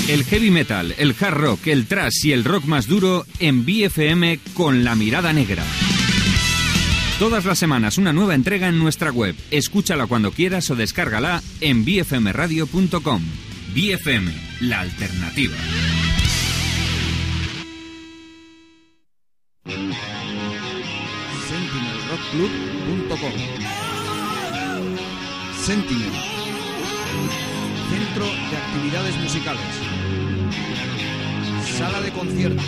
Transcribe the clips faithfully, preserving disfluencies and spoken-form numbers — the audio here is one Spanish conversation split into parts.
El heavy metal, el hard rock, el thrash y el rock más duro en B F M con La Mirada Negra. Todas las semanas una nueva entrega en nuestra web. Escúchala cuando quieras o descárgala en b f m radio punto com. B F M, la alternativa. sentinel rock club punto com. Sentinel, centro de actividades musicales, sala de conciertos,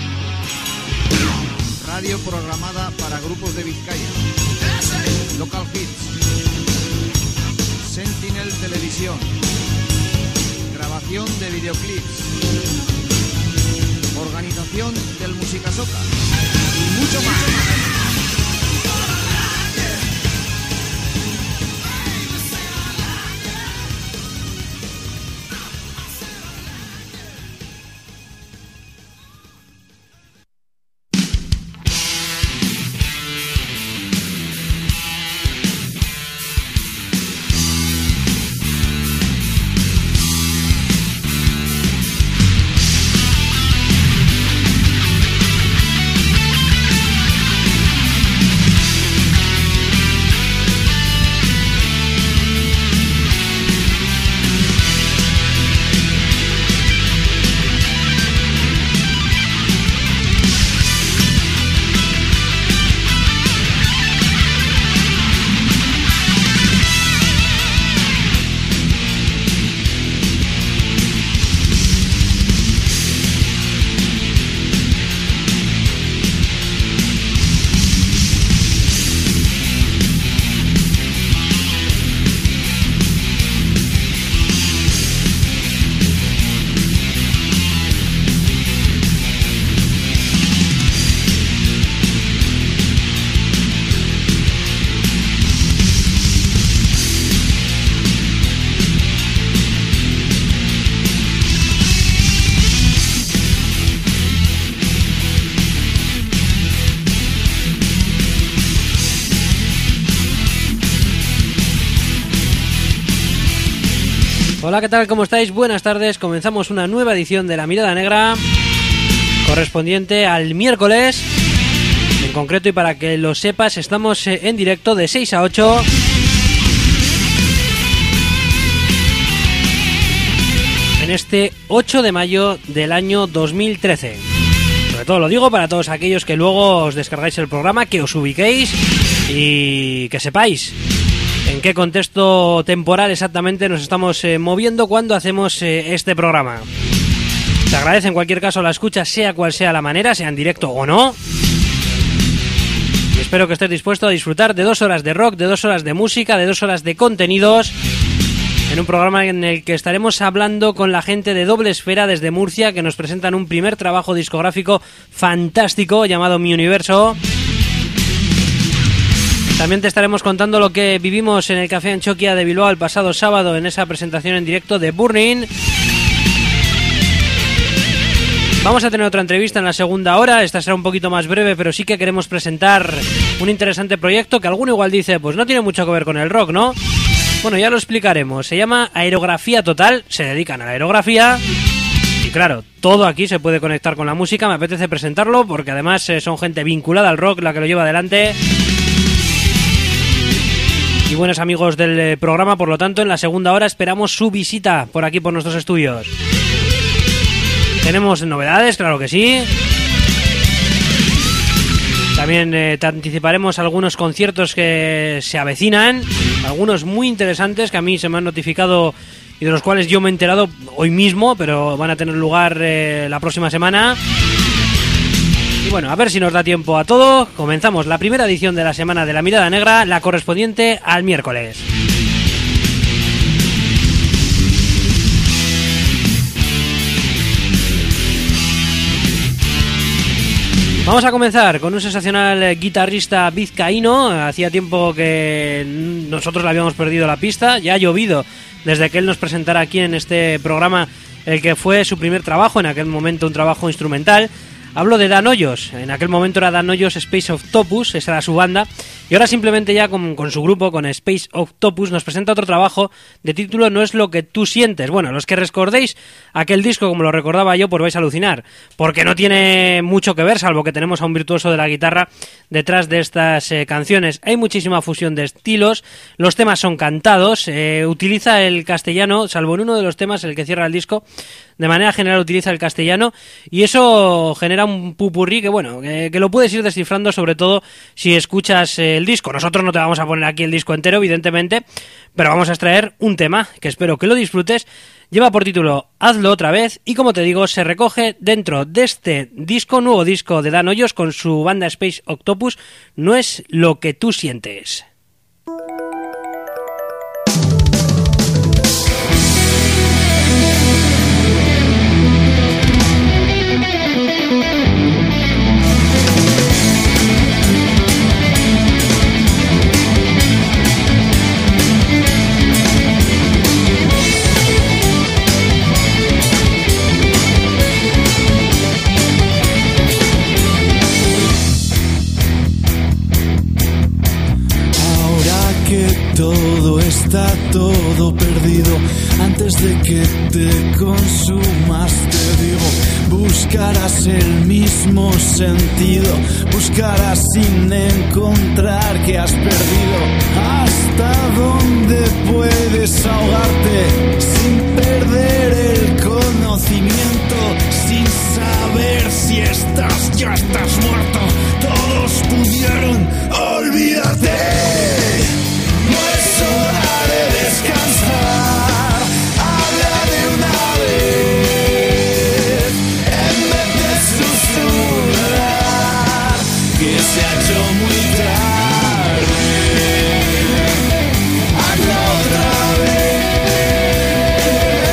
radio programada para grupos de Vizcaya, local hits, Sentinel Televisión, grabación de videoclips, organización del Musicasoca y mucho más. Hola, ¿qué tal? ¿Cómo estáis? Buenas tardes. Comenzamos una nueva edición de La Mirada Negra, correspondiente al miércoles. En concreto, y para que lo sepas, estamos en directo de seis a ocho. En este ocho de mayo del año dos mil trece. Sobre todo lo digo para todos aquellos que luego os descargáis el programa, que os ubiquéis y que sepáis en qué contexto temporal exactamente nos estamos eh, moviendo cuando hacemos eh, este programa. Se agradece en cualquier caso la escucha, sea cual sea la manera, sea en directo o no. Y espero que estés dispuesto a disfrutar de dos horas de rock, de dos horas de música, de dos horas de contenidos, en un programa en el que estaremos hablando con la gente de Doble Esfera desde Murcia, que nos presentan un primer trabajo discográfico fantástico llamado Mi Universo. También te estaremos contando lo que vivimos en el Café Anchoquia de Bilbao el pasado sábado en esa presentación en directo de Burning. Vamos a tener otra entrevista en la segunda hora. Esta será un poquito más breve, pero sí que queremos presentar un interesante proyecto que alguno igual dice, pues no tiene mucho que ver con el rock, ¿no? Bueno, ya lo explicaremos. Se llama Aerografía Total, se dedican a la aerografía. Y claro, todo aquí se puede conectar con la música. Me apetece presentarlo porque además eh, son gente vinculada al rock la que lo lleva adelante. Y buenos amigos del programa, por lo tanto, en la segunda hora esperamos su visita por aquí, por nuestros estudios. Tenemos novedades, claro que sí. También eh, te anticiparemos algunos conciertos que se avecinan, algunos muy interesantes que a mí se me han notificado y de los cuales yo me he enterado hoy mismo, pero van a tener lugar eh, la próxima semana. Y bueno, a ver si nos da tiempo a todo. Comenzamos la primera edición de la semana de La Mirada Negra, la correspondiente al miércoles. Vamos a comenzar con un sensacional guitarrista vizcaíno. Hacía tiempo que nosotros le habíamos perdido la pista. Ya ha llovido desde que él nos presentara aquí en este programa el que fue su primer trabajo, en aquel momento un trabajo instrumental. Hablo de Dan Hoyos. En aquel momento era Dan Hoyos Space Octopus, esa era su banda. Y Y ahora simplemente ya con, con su grupo, con Space Octopus, nos presenta otro trabajo de título No es lo que tú sientes. Bueno, los que recordéis aquel disco como lo recordaba yo, pues vais a alucinar, porque no tiene mucho que ver, salvo que tenemos a un virtuoso de la guitarra detrás de estas eh, canciones. Hay muchísima fusión de estilos, los temas son cantados, eh, utiliza el castellano, salvo en uno de los temas, el que cierra el disco, de manera general utiliza el castellano, y eso genera un pupurrí que, bueno, que, que lo puedes ir descifrando, sobre todo si escuchas eh, el disco. Nosotros no te vamos a poner aquí el disco entero, evidentemente, pero vamos a extraer un tema que espero que lo disfrutes. Lleva por título Hazlo otra vez, y como te digo, se recoge dentro de este disco, nuevo disco de Dan Hoyos con su banda Space Octopus, No es lo que tú sientes. Todo está todo perdido. Antes de que te consumas, te digo, buscarás el mismo sentido, buscarás sin encontrar que has perdido. Hasta dónde puedes ahogarte sin perder el conocimiento, sin saber si estás, ya estás muerto. Todos pudieron olvidarte. No es hora de descansar, habla de una vez, en vez de susurrar, que se ha hecho muy tarde. Hazlo otra vez.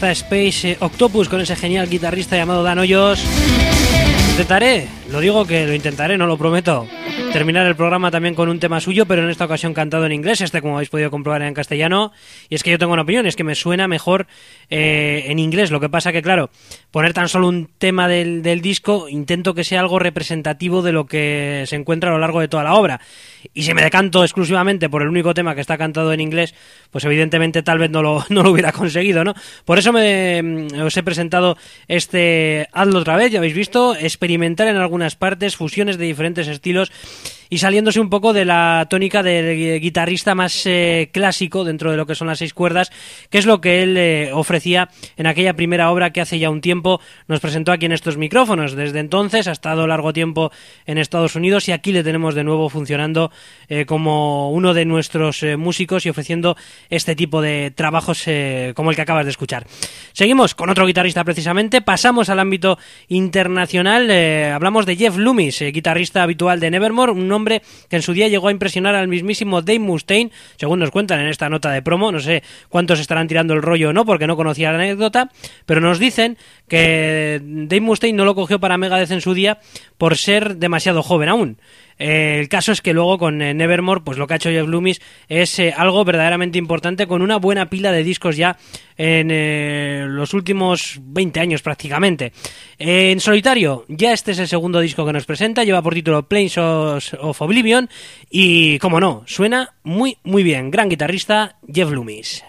pieza Space Octopus con ese genial guitarrista llamado Dan Hoyos. Intentaré, lo digo que lo intentaré, no lo prometo, terminar el programa también con un tema suyo, pero en esta ocasión cantado en inglés, este como habéis podido comprobar en castellano. Y es que yo tengo una opinión, es que me suena mejor eh, en inglés. Lo que pasa que, claro, poner tan solo un tema del, del disco, intento que sea algo representativo de lo que se encuentra a lo largo de toda la obra. Y si me decanto exclusivamente por el único tema que está cantado en inglés, pues evidentemente tal vez no lo, no lo hubiera conseguido, ¿no? Por eso me, os he presentado este Hazlo otra vez, ya habéis visto, experimentar en algunas partes, fusiones de diferentes estilos y saliéndose un poco de la tónica del guitarrista más eh, clásico dentro de lo que son las seis cuerdas, que es lo que él eh, ofrecía en aquella primera obra que hace ya un tiempo nos presentó aquí en estos micrófonos. Desde entonces ha estado largo tiempo en Estados Unidos y aquí le tenemos de nuevo funcionando eh, como uno de nuestros eh, músicos y ofreciendo este tipo de trabajos eh, como el que acabas de escuchar. Seguimos con otro guitarrista precisamente, pasamos al ámbito internacional, eh, hablamos de Jeff Loomis, eh, guitarrista habitual de Nevermore, un hombre que en su día llegó a impresionar al mismísimo Dave Mustaine, según nos cuentan en esta nota de promo. No sé cuántos estarán tirando el rollo o no, porque no conocía la anécdota, pero nos dicen que Dave Mustaine no lo cogió para Megadeth en su día por ser demasiado joven aún. Eh, el caso es que luego con eh, Nevermore, pues lo que ha hecho Jeff Loomis es eh, algo verdaderamente importante, con una buena pila de discos ya en eh, los últimos veinte años prácticamente. Eh, en solitario, ya este es el segundo disco que nos presenta, lleva por título Plains of, of Oblivion y, como no, suena muy muy bien. Gran guitarrista, Jeff Loomis.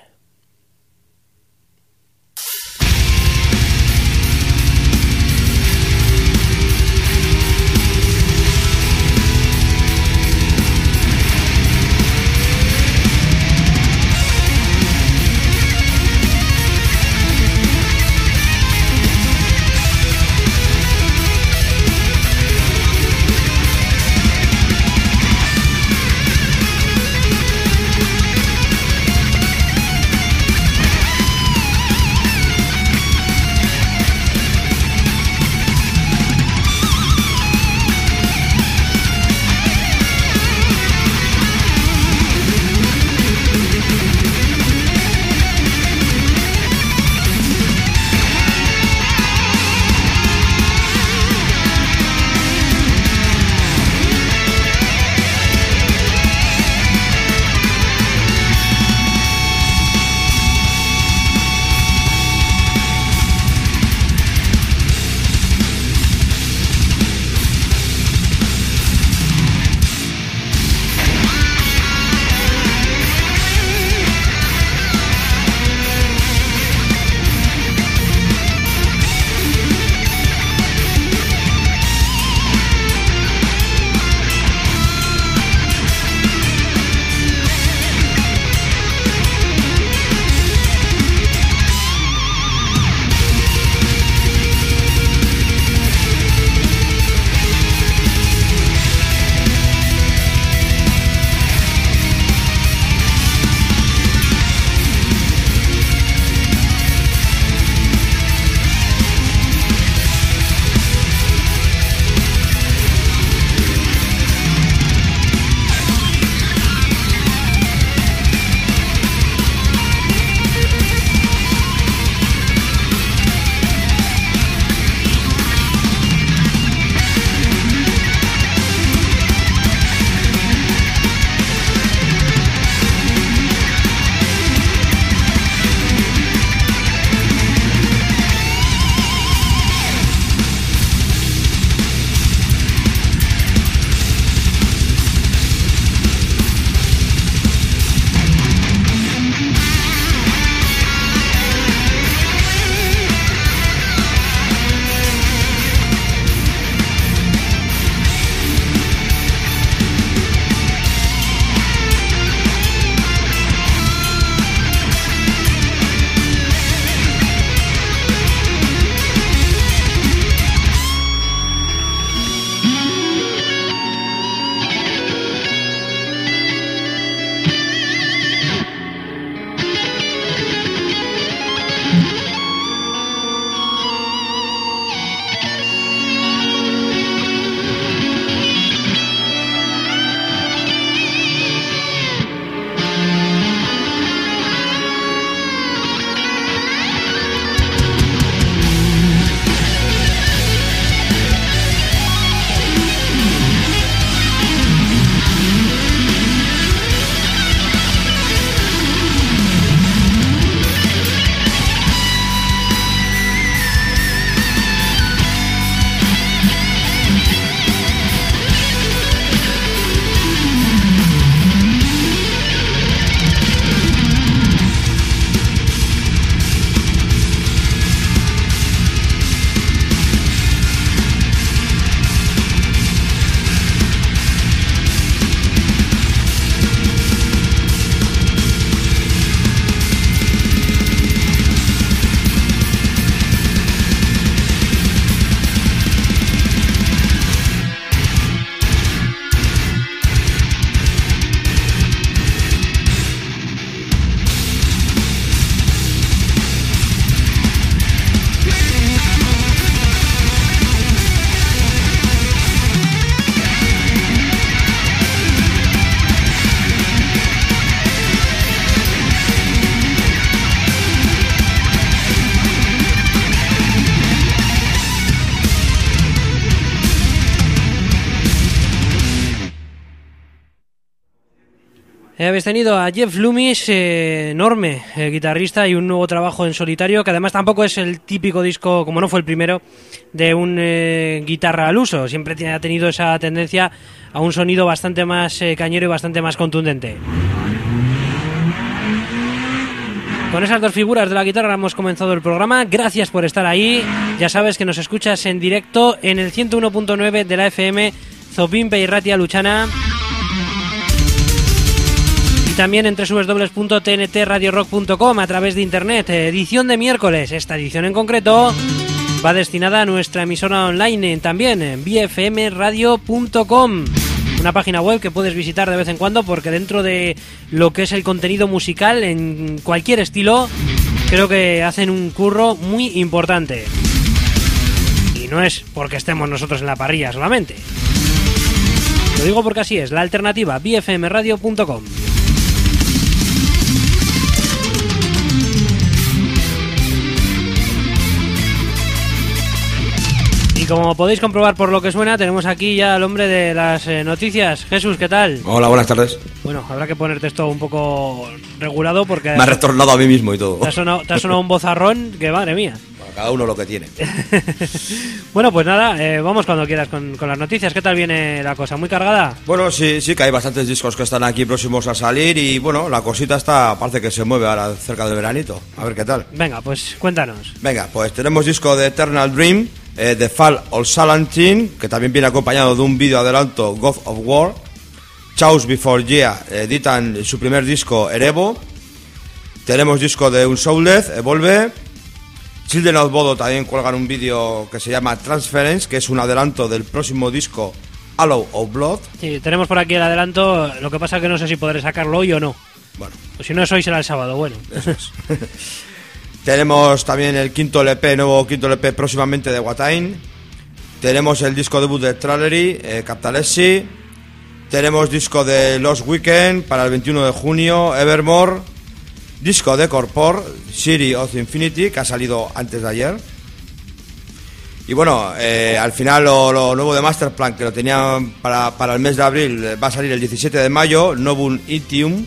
Eh, habéis tenido a Jeff Loomis, eh, enorme eh, guitarrista, y un nuevo trabajo en solitario, que además tampoco es el típico disco, como no fue el primero, de un eh, guitarra al uso. Siempre tiene, ha tenido esa tendencia a un sonido bastante más eh, cañero y bastante más contundente. Con esas dos figuras de la guitarra hemos comenzado el programa. Gracias por estar ahí. Ya sabes que nos escuchas en directo en el ciento uno punto nueve de la F M Zopimpe y Ratia Luchana. Y también en doble u doble u doble u punto t n t radio rock punto com a través de internet. Edición de miércoles. Esta edición en concreto va destinada a nuestra emisora online también en b f m radio punto com. Una página web que puedes visitar de vez en cuando, porque dentro de lo que es el contenido musical en cualquier estilo, creo que hacen un curro muy importante. Y no es porque estemos nosotros en la parrilla solamente. Lo digo porque así es, la alternativa, b f m radio punto com. Y como podéis comprobar por lo que suena, tenemos aquí ya al hombre de las eh, noticias. Jesús, ¿qué tal? Hola, buenas tardes. Bueno, habrá que ponerte esto un poco regulado porque... Me ha retornado a mí mismo y todo. Te ha sonado, te ha sonado un bozarrón que madre mía. Bueno, cada uno lo que tiene. Bueno, pues nada, eh, vamos cuando quieras con, con las noticias. ¿Qué tal viene la cosa? ¿Muy cargada? Bueno, sí, sí que hay bastantes discos que están aquí próximos a salir y bueno, la cosita está, parece que se mueve ahora cerca del veranito. A ver qué tal. Venga, pues cuéntanos. Venga, pues tenemos disco de Eternal Dream, eh, The Fall of Salantin, que también viene acompañado de un vídeo adelanto, God of War. Chaos Before Yeah editan su primer disco, Erevo. Tenemos disco de Unsouled, Evolve. Children of Bodom también cuelgan un vídeo que se llama Transference, que es un adelanto del próximo disco, Hollow of Blood. Sí, tenemos por aquí el adelanto, lo que pasa es que no sé si podré sacarlo hoy o no. Bueno, pues si no es hoy será el sábado, bueno. Eso es. Tenemos también el quinto L P, nuevo quinto L P próximamente de Watain. Tenemos el disco debut de Trallery, eh, Captalessi. Tenemos disco de Lost Weekend para el veintiuno de junio, Evermore. Disco de Corpor, City of Infinity, que ha salido antes de ayer. Y bueno, eh, al final lo, lo nuevo de Masterplan, que lo tenían para, para el mes de abril, va a salir el diecisiete de mayo, Novum Itium.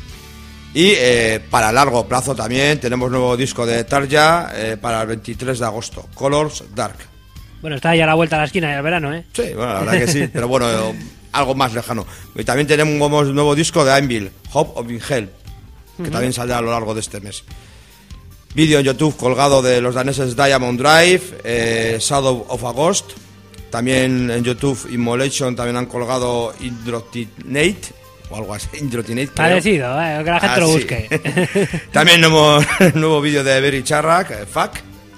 Y eh, para largo plazo también tenemos nuevo disco de Tarja eh, para el veintitrés de agosto, Colors Dark. Bueno, está ya a la vuelta a la esquina del verano, ¿eh? Sí, bueno, la verdad que sí, pero bueno, eh, algo más lejano. Y también tenemos un nuevo disco de Anvil, Hope of Hell, que uh-huh. también saldrá a lo largo de este mes. Vídeo en YouTube colgado de los daneses Diamond Drive, eh, Shadow of August. También en YouTube Immolation también han colgado Indrotinate o algo así, Indrotinate. Parecido, eh, que la gente ah, lo sí. busque. También nuevo, nuevo vídeo de Berry Charrack, eh, Fuck.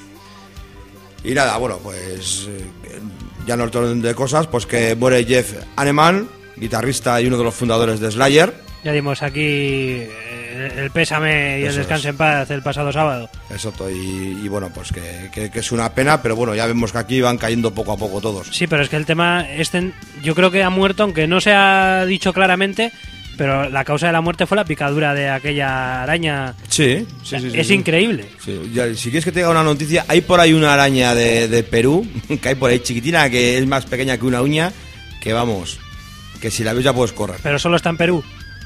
Y nada, bueno, pues eh, ya no orden de cosas, pues que muere Jeff Hanneman, guitarrista y uno de los fundadores de Slayer. Ya dimos aquí el pésame y Eso el descanso es. en paz el pasado sábado. Exacto, y, y bueno, pues que, que, que es una pena, pero bueno, ya vemos que aquí van cayendo poco a poco todos. Sí, pero es que el tema, este, yo creo que ha muerto, aunque no se ha dicho claramente, pero la causa de la muerte fue la picadura de aquella araña. Sí, sí, sí. sí es sí. increíble. Sí, ya, si quieres que te diga una noticia, hay por ahí una araña de, de Perú, que hay por ahí chiquitina, que es más pequeña que una uña, que vamos, que si la ves ya puedes correr. Pero solo está en Perú.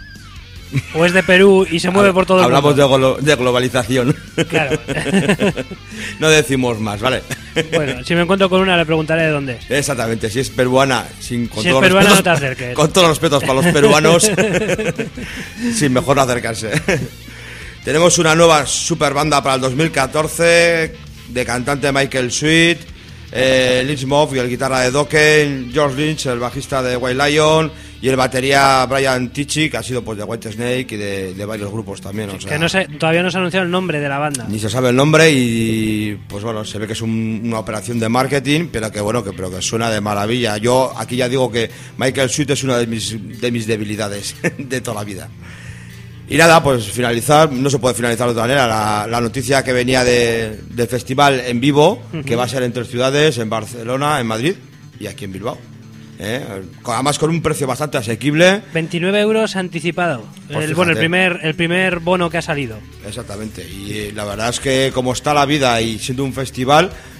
O es de Perú y se mueve por todo el mundo. Hablamos de, glo- de globalización. Claro. No decimos más, ¿vale? Bueno, si me encuentro con una le preguntaré de dónde es. Exactamente, si es peruana, sin, con si todos es peruana respetos, no te acerques. Con todos los respetos para los peruanos, sí, mejor no acercarse. Tenemos una nueva super banda para el dos mil catorce, de cantante Michael Sweet, eh, Lynch Moff y el guitarra de Dokken, George Lynch, el bajista de White Lion, y el batería Brian Tichy, que ha sido pues de White Snake y de, de varios grupos también. O sea, que no sé, todavía no se ha anunciado el nombre de la banda. Ni se sabe el nombre y pues bueno, se ve que es un, una operación de marketing, pero que bueno, que, pero que suena de maravilla. Yo aquí ya digo que Michael Sweet es una de mis, de mis debilidades de toda la vida. Y nada, pues finalizar, no se puede finalizar de otra manera, la, la noticia que venía de, del festival en vivo, uh-huh. que va a ser en tres ciudades, en Barcelona, en Madrid y aquí en Bilbao. ¿Eh? Además con un precio bastante asequible, veintinueve euros anticipado, pues el, bueno, el primer el primer bono que ha salido. Exactamente, y la verdad es que como está la vida y siendo un festival,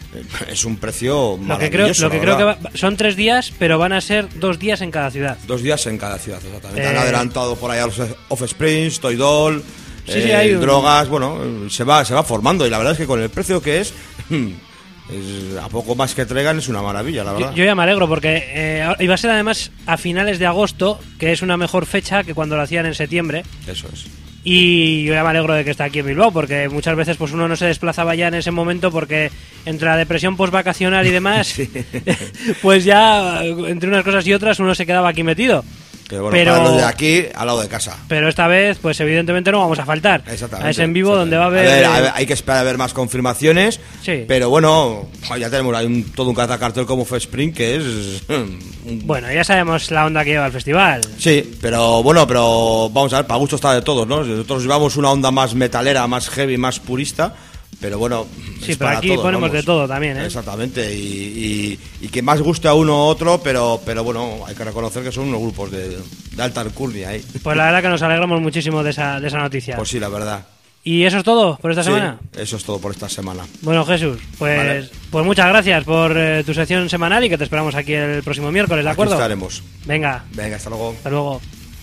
es un precio Lo que creo, maravilloso. lo que la creo que verdad. va- son tres días, pero van a ser dos días en cada ciudad. Dos días en cada ciudad, exactamente. Eh, Han adelantado por ahí a los Offsprings, Toydol, Sí, eh, sí, hay un- drogas, bueno, se va, se va formando y la verdad es que con el precio que es, es a poco más que traigan es una maravilla, la Yo, verdad. yo ya me alegro porque eh, iba a ser además a finales de agosto, que es una mejor fecha que cuando lo hacían en septiembre. Eso es. Y yo ya me alegro de que esté aquí en Bilbao, porque muchas veces pues uno no se desplazaba ya en ese momento porque entre la depresión postvacacional y demás, pues ya entre unas cosas y otras uno se quedaba aquí metido. Que bueno, Pero- para los de aquí, al lado de casa. Pero esta vez, pues evidentemente no vamos a faltar. Exactamente. A ese en vivo exactamente. donde va a haber... ver, a ver, hay que esperar a ver más confirmaciones. Sí. Pero bueno, ya tenemos ahí un, todo un cartel como Offspring que es. un- Bueno, ya sabemos la onda que lleva el festival. Sí, pero bueno, pero vamos a ver, para gusto está de todos, ¿no? Nosotros llevamos una onda más metalera, más heavy, más purista, pero bueno, Sí, es pero para aquí todos, ponemos vamos. de todo también, ¿eh? Exactamente, y, y, y que más guste a uno u otro, pero, pero bueno, hay que reconocer que son unos grupos de, de alta alcurnia ahí. Pues la verdad que nos alegramos muchísimo de esa, de esa noticia. Pues sí, la verdad. ¿Y eso es todo por esta Sí, semana? eso es todo por esta semana. Bueno, Jesús, pues, Vale. pues muchas gracias por eh, tu sección semanal y que te esperamos aquí el próximo miércoles, ¿de Aquí acuerdo? estaremos. Venga, Venga, hasta luego. hasta luego.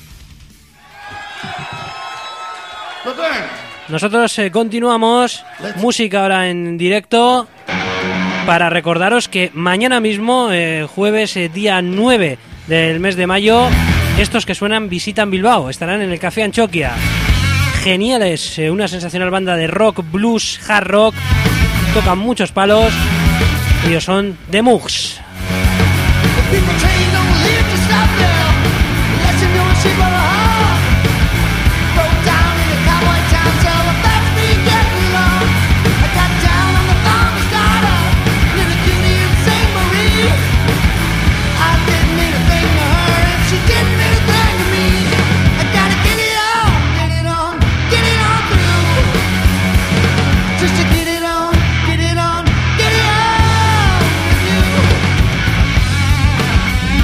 Nosotros eh, continuamos, música ahora en directo, para recordaros que mañana mismo, eh, jueves eh, día nueve del mes de mayo, estos que suenan visitan Bilbao, estarán en el Café Anchoquia. Geniales, eh, una sensacional banda de rock, blues, hard rock, tocan muchos palos, ellos son The Mugs. People train don't live to stop them. Unless you know she got a heart. Broke down in a cowboy town till the facts began to run. I got down on the farmer's daughter, little cutie in Saint Marie. I didn't mean a thing to her, and she didn't mean a thing to me. I gotta get it on, get it on, get it on through. Just to get it on, get it on, get it on with you.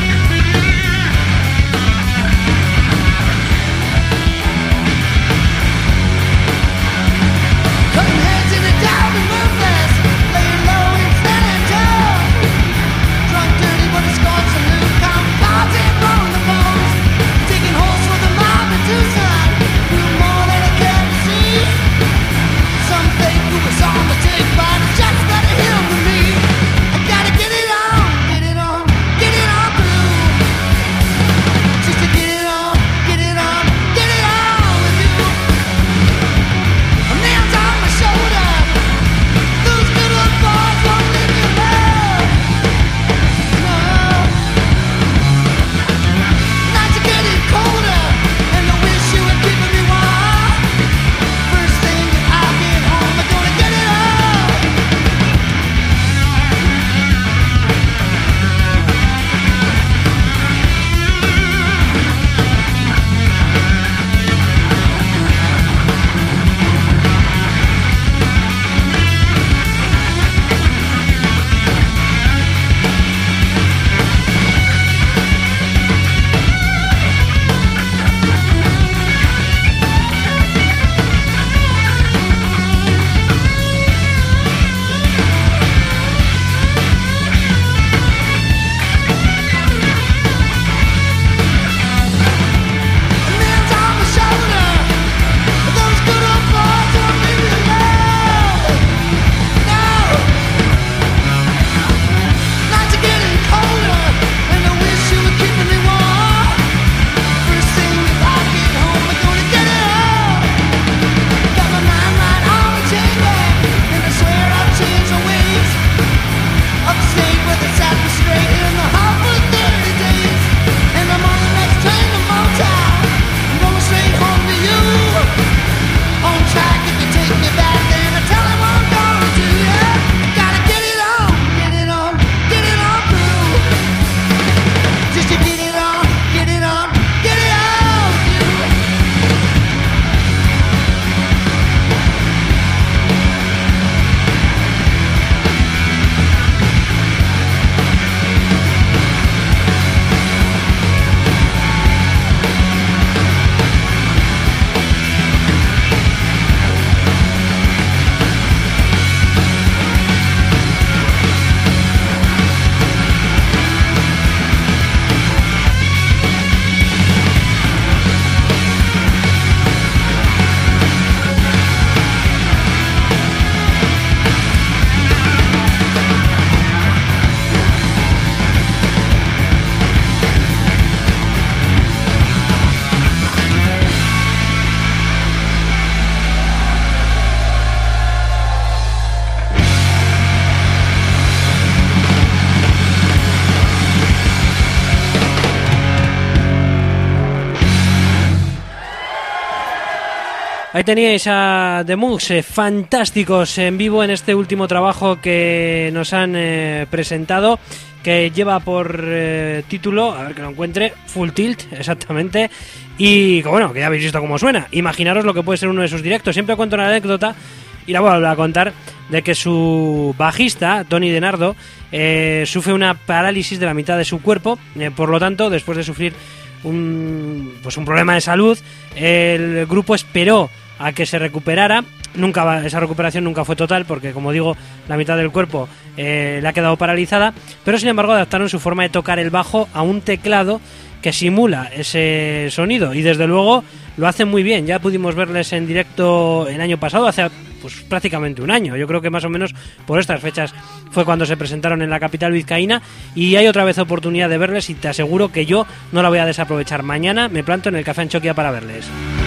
Ahí teníais a The Mooks, eh, fantásticos en vivo en este último trabajo que nos han eh, presentado, que lleva por eh, título, a ver que lo encuentre, Full Tilt, exactamente, y que bueno, que ya habéis visto cómo suena. Imaginaros lo que puede ser uno de sus directos. Siempre cuento una anécdota, y la voy a volver a contar, de que su bajista, Tony DeNardo, eh, sufre una parálisis de la mitad de su cuerpo, eh, por lo tanto, después de sufrir un, pues un problema de salud, el grupo esperó a que se recuperara. Nunca va, esa recuperación nunca fue total porque, como digo, la mitad del cuerpo eh, le ha quedado paralizada, pero sin embargo adaptaron su forma de tocar el bajo a un teclado que simula ese sonido, y desde luego lo hacen muy bien. Ya pudimos verles en directo el año pasado, hace pues prácticamente un año. Yo creo que más o menos por estas fechas fue cuando se presentaron en la capital vizcaína, y hay otra vez oportunidad de verles, y te aseguro que yo no la voy a desaprovechar. Mañana me planto en el Café Anchoquia para verles.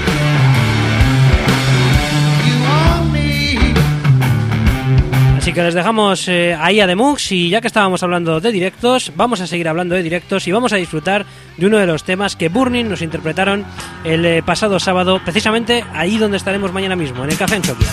Así que les dejamos eh, ahí a The Mooks, y ya que estábamos hablando de directos, vamos a seguir hablando de directos y vamos a disfrutar de uno de los temas que Burning nos interpretaron el eh, pasado sábado, precisamente ahí donde estaremos mañana mismo, en el Café Anchoquia.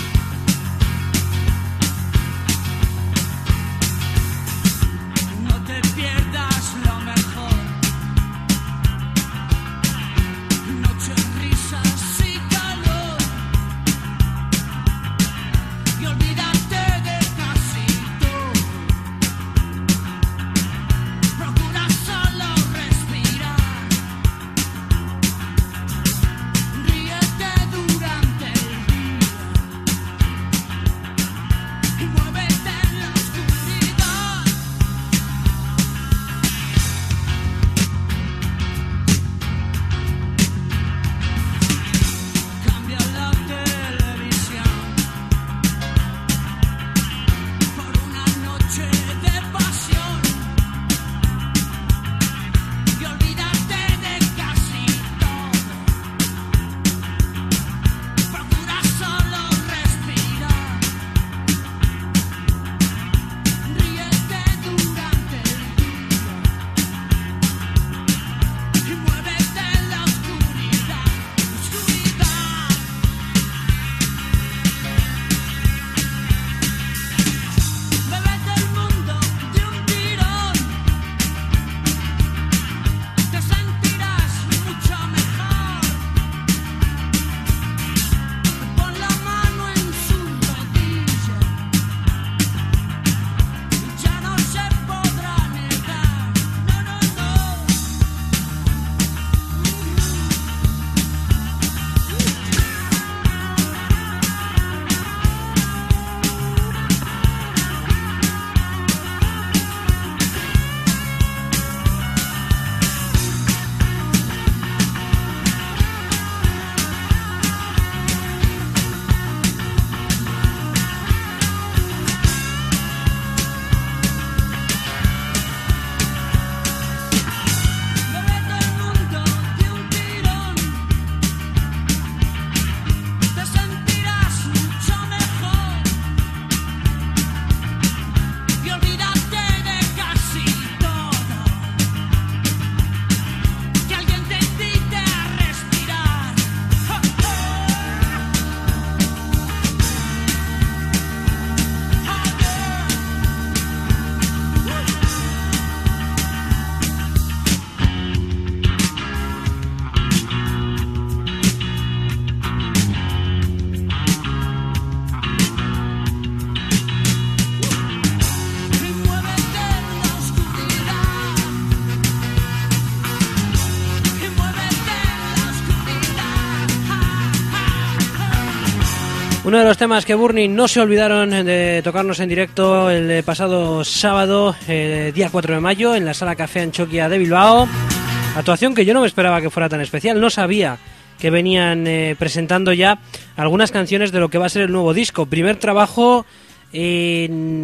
Uno de los temas que Burning no se olvidaron de tocarnos en directo el pasado sábado, eh, día cuatro de mayo, en la Sala Café Anchoquia de Bilbao. Actuación que yo no me esperaba que fuera tan especial, no sabía que venían eh, presentando ya algunas canciones de lo que va a ser el nuevo disco. Primer trabajo en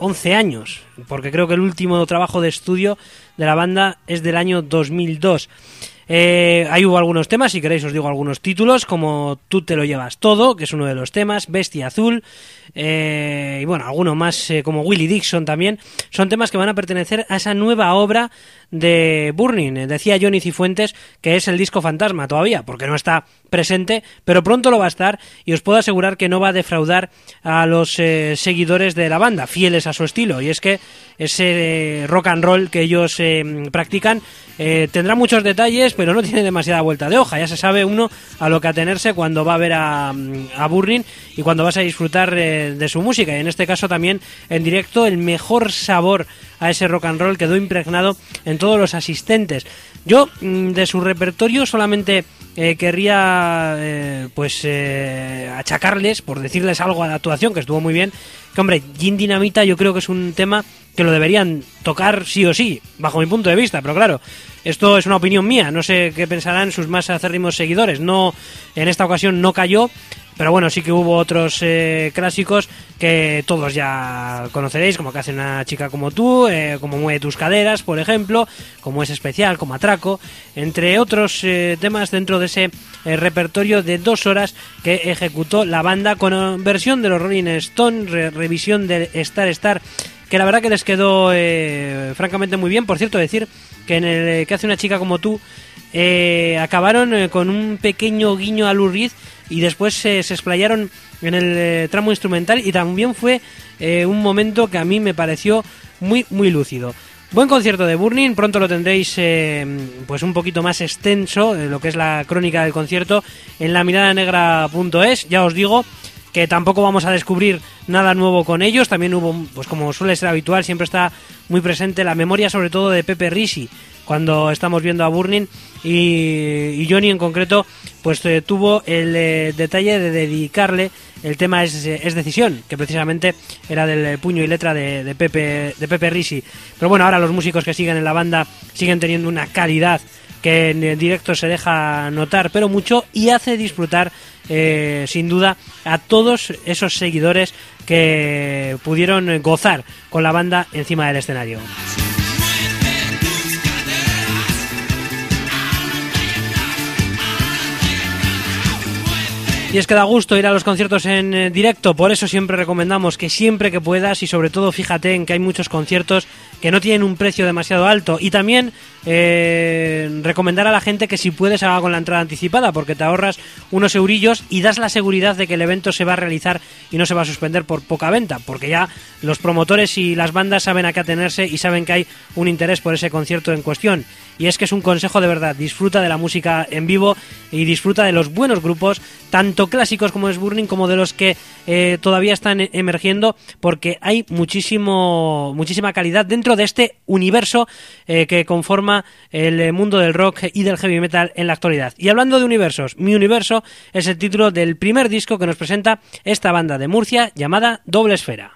once años, porque creo que el último trabajo de estudio de la banda es del año dos mil dos. Eh, ahí hubo algunos temas, si queréis os digo algunos títulos, como Tú te lo llevas todo, que es uno de los temas, Bestia Azul, eh, y bueno, algunos más eh, como Willie Dixon también, son temas que van a pertenecer a esa nueva obra de Burning. Decía Johnny Cifuentes que es el disco fantasma todavía, porque no está presente, pero pronto lo va a estar, y os puedo asegurar que no va a defraudar a los eh, seguidores de la banda, fieles a su estilo, y es que ese eh, rock and roll que ellos eh, practican eh, tendrá muchos detalles, pero no tiene demasiada vuelta de hoja. Ya se sabe uno a lo que atenerse cuando va a ver a, a Burning y cuando vas a disfrutar eh, de su música, y en este caso también en directo el mejor sabor a ese rock and roll quedó impregnado en todos los asistentes. Yo de su repertorio solamente eh, querría eh, pues eh, achacarles, por decirles algo a la actuación, que estuvo muy bien, que hombre, Gin Dinamita yo creo que es un tema que lo deberían tocar sí o sí, bajo mi punto de vista, pero claro, esto es una opinión mía, no sé qué pensarán sus más acérrimos seguidores. No, en esta ocasión no cayó, pero bueno, sí que hubo otros eh, clásicos que todos ya conoceréis, como Que hace una chica como tú, eh, como Mueve tus caderas, por ejemplo, como Es especial, como Atraco, entre otros eh, temas dentro de ese eh, repertorio de dos horas que ejecutó la banda con versión de los Rolling Stones, re revisión del Star Star, que la verdad que les quedó eh, francamente muy bien. Por cierto, decir que en el eh, Que hace una chica como tú eh, acabaron eh, con un pequeño guiño a Lou Reed, y después eh, se explayaron en el eh, tramo instrumental, y también fue eh, un momento que a mí me pareció muy muy lúcido. Buen concierto de Burning, pronto lo tendréis eh, pues un poquito más extenso, eh, lo que es la crónica del concierto, en la mirada negra punto es. Ya os digo que tampoco vamos a descubrir nada nuevo con ellos. También hubo, pues como suele ser habitual, siempre está muy presente la memoria, sobre todo de Pepe Risi, cuando estamos viendo a Burning, y, y Johnny en concreto pues eh, tuvo el eh, detalle de dedicarle el tema es, es Decisión, que precisamente era del puño y letra de, de Pepe de Pepe Risi. Pero bueno, ahora los músicos que siguen en la banda siguen teniendo una calidad que en directo se deja notar, pero mucho, y hace disfrutar eh, sin duda a todos esos seguidores que pudieron gozar con la banda encima del escenario. Y es que da gusto ir a los conciertos en eh, directo, por eso siempre recomendamos que siempre que puedas, y sobre todo fíjate en que hay muchos conciertos que no tienen un precio demasiado alto, y también eh, recomendar a la gente que si puedes haga con la entrada anticipada, porque te ahorras unos eurillos y das la seguridad de que el evento se va a realizar y no se va a suspender por poca venta, porque ya los promotores y las bandas saben a qué atenerse y saben que hay un interés por ese concierto en cuestión. Y es que es un consejo de verdad: disfruta de la música en vivo y disfruta de los buenos grupos, tanto clásicos como es Burning, como de los que eh, todavía están emergiendo, porque hay muchísimo muchísima calidad dentro de este universo eh, que conforma el mundo del rock y del heavy metal en la actualidad. Y hablando de universos, Mi Universo es el título del primer disco que nos presenta esta banda de Murcia llamada Doble Esfera.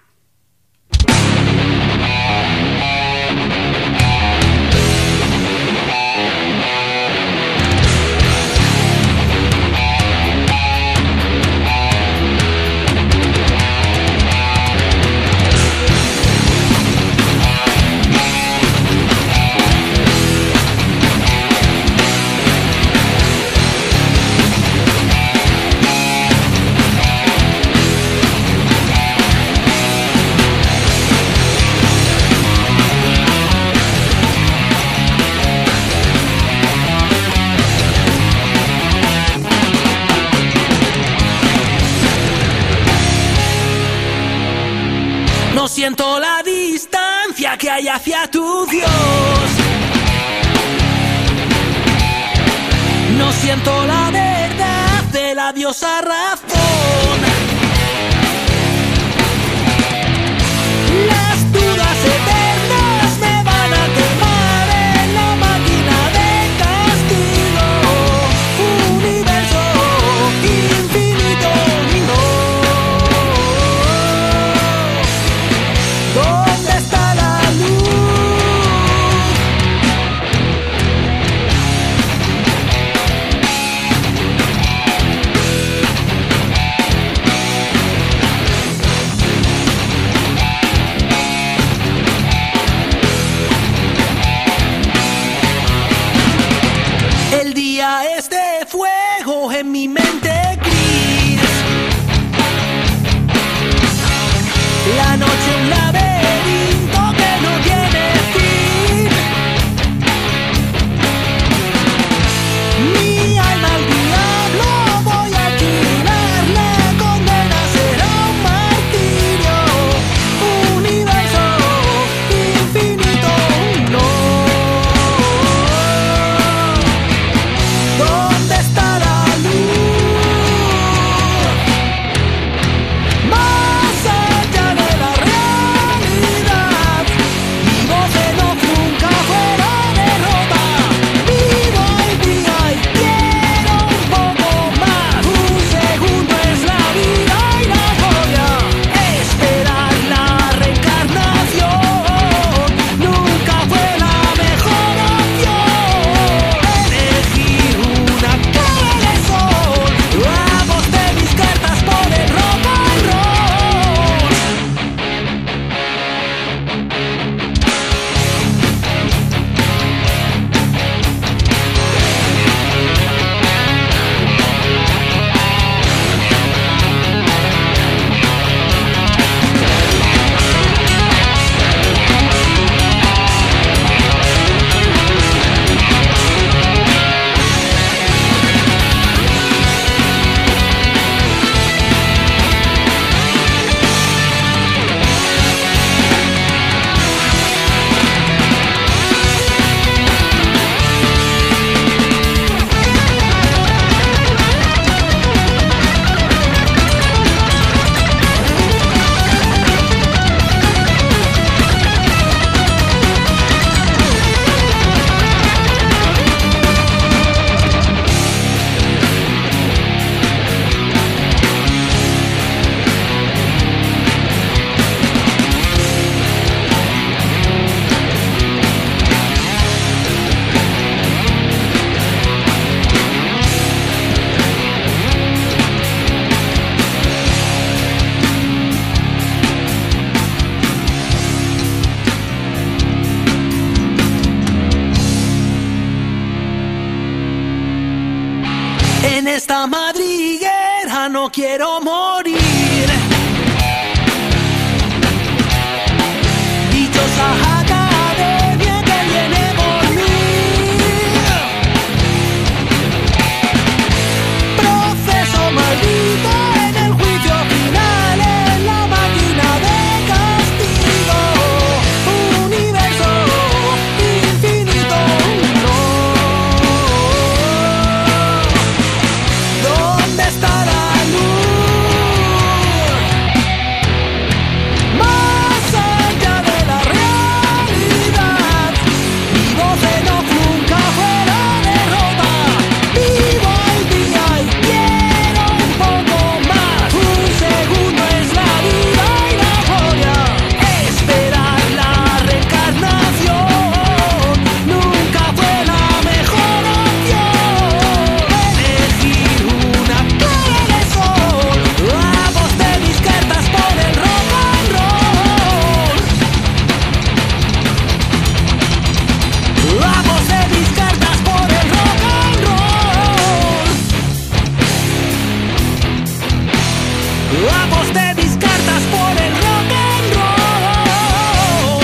No siento la distancia que hay hacia tu Dios. No siento la verdad de la diosa razón. Las dudas eternas me van a quemar en la máquina de castigo. Universo infinito, no. ¿Dónde está la luz? un laberinto que no tiene fin. Mi alma al diablo voy a alquilarle, condena será un martirio, universo infinito, no. ¿Dónde está la luz? Más allá de la realidad, vivo de no nunca fuera derrota, vivo el día y quiero un poco más. Un segundo es la vida y la gloria, esperar la reencarnación nunca fue la mejor opción. Elegir una cara de sol, aposté mis cartas por el rock and roll. En esta madriguera no quiero morir. Dichosa academia que viene por mí. Proceso maldito en el juicio final, en la máquina de castigo. Universo infinito, no. ¿Dónde está la luz? Más allá de la realidad, vivo de no nunca fuera derrota, vivo el día y quiero un poco más. Un segundo es la vida y la gloria, esperar la reencarnación nunca fue la mejor opción. Elegir una cara de sol, aposté mis cartas por el rock and roll. Aposté mis cartas por el rock and roll. Aposté mis cartas por el rock and roll.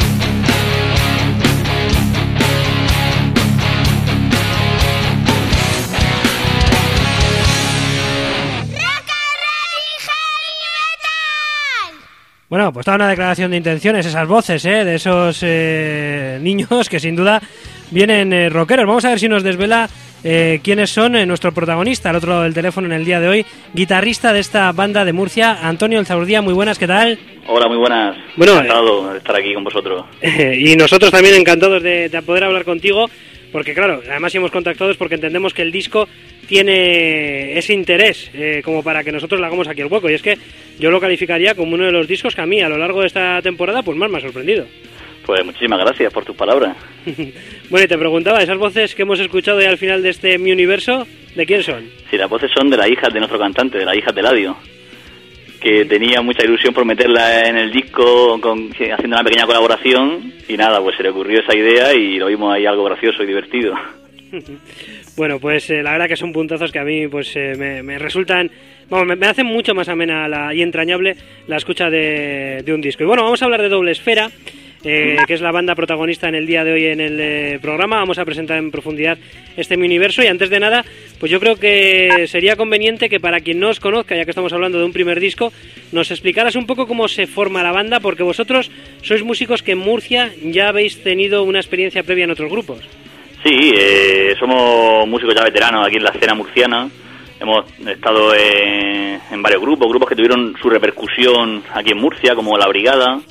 Bueno, pues toda una declaración de intenciones, esas voces, ¿eh? De esos eh, niños que sin duda vienen eh, rockeros. Vamos a ver si nos desvela eh, quiénes son eh, nuestro protagonista al otro lado del teléfono en el día de hoy, guitarrista de esta banda de Murcia, Antonio Elzaurdía. Muy buenas, ¿qué tal? Hola, muy buenas. Bueno, encantado de estar aquí con vosotros. Eh, y nosotros también encantados de, de poder hablar contigo, porque claro, además si hemos contactado es porque entendemos que el disco tiene ese interés eh, como para que nosotros le hagamos aquí el hueco, y es que yo lo calificaría como uno de los discos que a mí a lo largo de esta temporada pues más me ha sorprendido. Pues muchísimas gracias por tus palabras. Bueno, y te preguntaba, esas voces que hemos escuchado ya al final de este Mi Universo, ¿de quién son? Sí, las voces son de las hijas de nuestro cantante, de las hijas de Eladio, que tenía mucha ilusión por meterla en el disco con, haciendo una pequeña colaboración, y nada, pues se le ocurrió esa idea y lo vimos ahí algo gracioso y divertido. Bueno, pues eh, la verdad que son puntazos que a mí pues eh, me, me resultan, vamos, me, me hacen mucho más amena la, y entrañable la escucha de, de un disco. Y bueno, vamos a hablar de Doble Esfera, eh, que es la banda protagonista en el día de hoy en el eh, programa. Vamos a presentar en profundidad este mi universo y antes de nada, pues yo creo que sería conveniente que para quien no os conozca, ya que estamos hablando de un primer disco, nos explicaras un poco cómo se forma la banda, porque vosotros sois músicos que en Murcia ya habéis tenido una experiencia previa en otros grupos. Sí, eh, somos músicos ya veteranos aquí en la escena murciana. Hemos estado en, en varios grupos, grupos que tuvieron su repercusión aquí en Murcia, como La Brigada.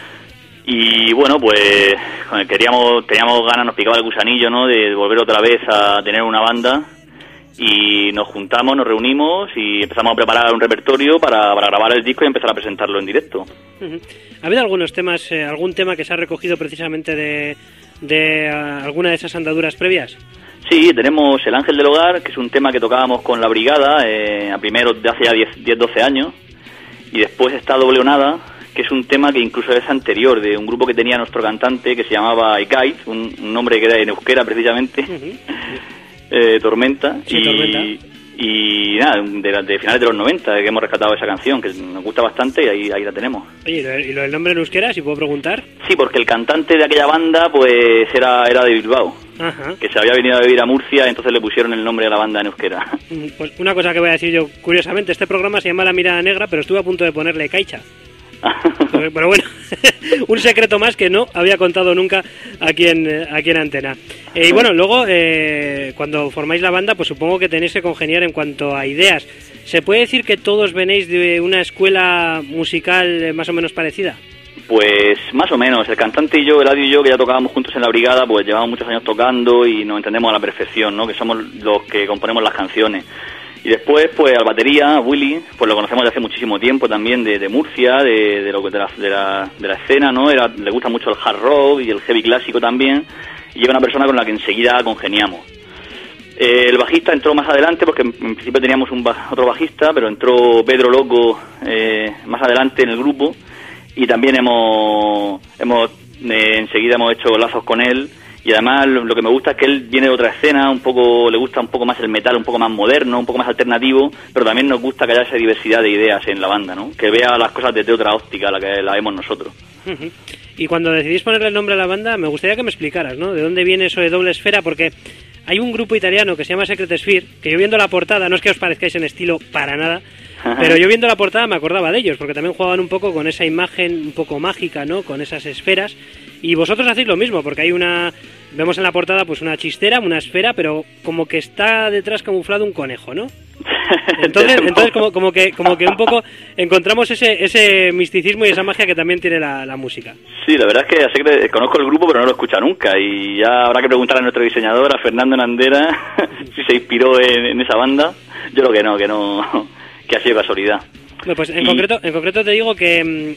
Y bueno, pues queríamos, teníamos ganas, nos picaba el gusanillo, ¿no?, de volver otra vez a tener una banda. Y nos juntamos, nos reunimos y empezamos a preparar un repertorio para, para grabar el disco y empezar a presentarlo en directo. Uh-huh. ¿Ha habido algunos temas, eh, algún tema que se ha recogido precisamente de, de uh, alguna de esas andaduras previas? Sí, tenemos El Ángel del Hogar, que es un tema que tocábamos con La Brigada eh, a primeros de hace ya diez doce años. Y después está Doble Onada, que es un tema que incluso es anterior, de un grupo que tenía nuestro cantante que se llamaba Ekaid, un, un nombre que era en euskera precisamente. Uh-huh. Eh, Tormenta, sí, y, Tormenta y nada, de, de finales de los noventa que hemos rescatado esa canción, que nos gusta bastante y ahí, ahí la tenemos. Oye, ¿y lo, y lo del nombre en euskera, si puedo preguntar? Sí, porque el cantante de aquella banda pues era, era de Bilbao. Ajá. Que se había venido a vivir a Murcia, entonces le pusieron el nombre a la banda en euskera. Pues una cosa que voy a decir yo, curiosamente, este programa se llama La Mirada Negra, pero estuve a punto de ponerle Caicha. Pero, pero bueno, un secreto más que no había contado nunca aquí en, aquí en Antena. Eh, y bueno, luego, eh, cuando formáis la banda, pues supongo que tenéis que congeniar en cuanto a ideas. ¿Se puede decir que todos venéis de una escuela musical más o menos parecida? Pues más o menos. El cantante y yo, Eladio y yo, que ya tocábamos juntos en La Brigada, pues llevamos muchos años tocando y nos entendemos a la perfección, ¿no? Que somos los que componemos las canciones. Y después, pues, al batería, a Willy, pues lo conocemos de hace muchísimo tiempo también, de, de Murcia, de, de, lo, de, la, de, la, de la escena, ¿no? Era, le gusta mucho el hard rock y el heavy clásico también, y es una persona con la que enseguida congeniamos. Eh, el bajista entró más adelante, porque en, en principio teníamos un ba- otro bajista, pero entró Pedro Loco eh, más adelante en el grupo, y también hemos, hemos eh, enseguida hemos hecho lazos con él. Y además lo, lo que me gusta es que él viene de otra escena, un poco le gusta un poco más el metal, un poco más moderno, un poco más alternativo, pero también nos gusta que haya esa diversidad de ideas en la banda, ¿no? Que vea las cosas desde otra óptica a la que la vemos nosotros. Uh-huh. Y cuando decidís ponerle el nombre a la banda, me gustaría que me explicaras, ¿no? ¿De dónde viene eso de Doble Esfera? Porque hay un grupo italiano que se llama Secret Sphere, que yo viendo la portada, no es que os parezcáis en estilo para nada, pero yo viendo la portada me acordaba de ellos, porque también jugaban un poco con esa imagen un poco mágica, ¿no? Con esas esferas. Y vosotros hacéis lo mismo, porque hay una... Vemos en la portada pues una chistera, una esfera, pero como que está detrás camuflado un conejo, ¿no? Entonces, entonces como, como que como que un poco encontramos ese ese misticismo y esa magia que también tiene la, la música. Sí, la verdad es que sé que conozco el grupo, pero no lo he escuchado nunca. Y ya habrá que preguntar a nuestro diseñador, a Fernando Nandera, si se inspiró en, en esa banda. Yo creo que no, que no, que ha sido casualidad. Bueno, pues en y... concreto en concreto te digo que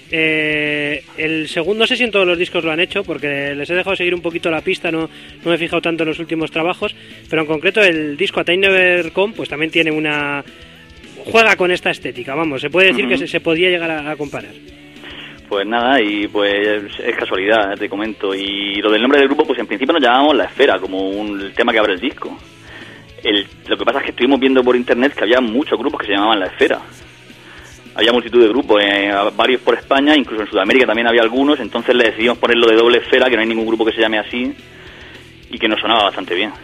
eh, el segundo, no sé si en todos los discos lo han hecho, porque les he dejado seguir un poquito la pista, no, no me he fijado tanto en los últimos trabajos, pero en concreto el disco A Time Never Come pues también tiene una... juega con esta estética, vamos, se puede decir uh-huh. que se, se podía llegar a, a comparar. Pues nada, y pues es casualidad, te comento. Y lo del nombre del grupo, pues en principio nos llamábamos La Esfera, como un el tema que abre el disco. El, lo que pasa es que estuvimos viendo por internet que había muchos grupos que se llamaban La Esfera. Había multitud de grupos, eh, varios por España, incluso en Sudamérica también había algunos, entonces le decidimos ponerlo de Doble Esfera, que no hay ningún grupo que se llame así, y que nos sonaba bastante bien.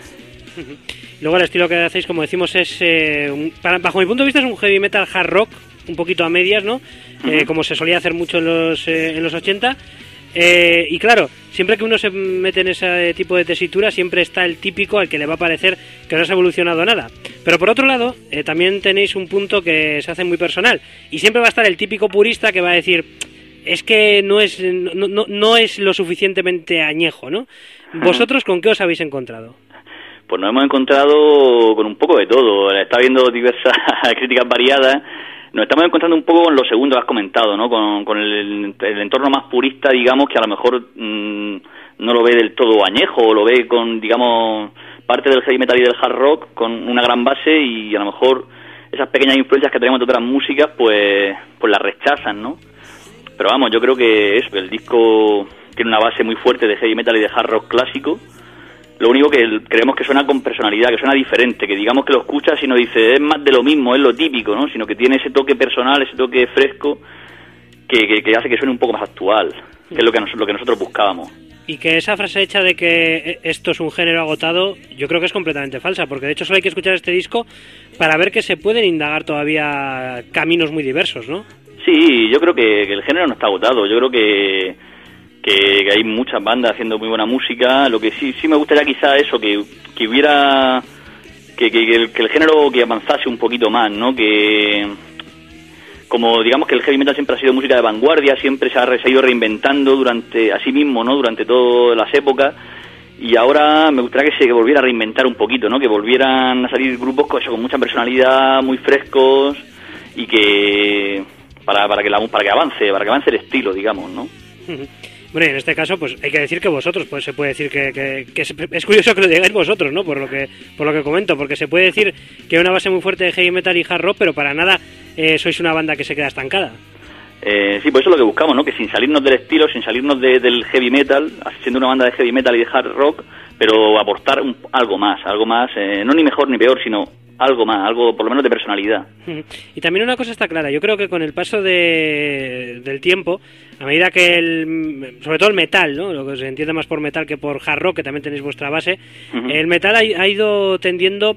Luego el estilo que hacéis, como decimos, es, eh, un, para, bajo mi punto de vista, es un heavy metal hard rock, un poquito a medias, ¿no? Uh-huh. Eh, como se solía hacer mucho en los, eh, en los ochenta. Eh, y claro, siempre que uno se mete en ese tipo de tesitura, siempre está el típico al que le va a parecer que no has evolucionado nada. Pero por otro lado, eh, también tenéis un punto que se hace muy personal. Y siempre va a estar el típico purista que va a decir, es que no es, no, no, no es lo suficientemente añejo, ¿no? ¿Vosotros con qué os habéis encontrado? Pues nos hemos encontrado con un poco de todo. Está viendo diversas críticas variadas. Nos estamos encontrando un poco con lo segundo que has comentado, ¿no? Con, con el, el entorno más purista, digamos, que a lo mejor mmm, no lo ve del todo añejo, o lo ve con, digamos, parte del heavy metal y del hard rock, con una gran base, y a lo mejor esas pequeñas influencias que tenemos de otras músicas, pues, pues las rechazan, ¿no? Pero vamos, yo creo que eso, que el disco tiene una base muy fuerte de heavy metal y de hard rock clásico, Lo único que el- creemos que suena con personalidad, que suena diferente, que digamos que lo escuchas y no dice es más de lo mismo, es lo típico, ¿no? Sino que tiene ese toque personal, ese toque fresco que, que, que hace que suene un poco más actual, que es lo que, nos- lo que nosotros buscábamos. Y que esa frase hecha de que esto es un género agotado, yo creo que es completamente falsa, porque de hecho solo hay que escuchar este disco para ver que se pueden indagar todavía caminos muy diversos, ¿no? Sí, yo creo que, que el género no está agotado, yo creo que, que, que hay muchas bandas haciendo muy buena música, lo que sí sí me gustaría quizá eso, que, que hubiera, que, que, que el, que el género que avanzase un poquito más, ¿no? Que, como digamos que el heavy metal siempre ha sido música de vanguardia, siempre se ha, re- se ha ido reinventando durante, a sí mismo, ¿no? Durante todas las épocas, y ahora me gustaría que se volviera a reinventar un poquito, ¿no? Que volvieran a salir grupos con, eso, con mucha personalidad, muy frescos, y que para, para que la, para que avance, para que avance el estilo, digamos, ¿no? Bueno, y en este caso, pues hay que decir que vosotros, pues se puede decir que, que, que es, es curioso que lo digáis vosotros, ¿no? Por lo que por lo que comento, porque se puede decir que hay una base muy fuerte de heavy metal y hard rock, pero para nada eh, sois una banda que se queda estancada. Eh, sí, pues eso es lo que buscamos, ¿no? Que sin salirnos del estilo, sin salirnos de- del heavy metal, siendo una banda de heavy metal y de hard rock, pero aportar un- algo más, algo más, eh, no ni mejor ni peor, sino algo más, algo por lo menos de personalidad. Y también una cosa está clara, yo creo que con el paso de, del tiempo, a medida que el, sobre todo el metal, ¿no? Lo que se entiende más por metal que por hard rock, que también tenéis vuestra base, Ujú. el metal ha, ha ido tendiendo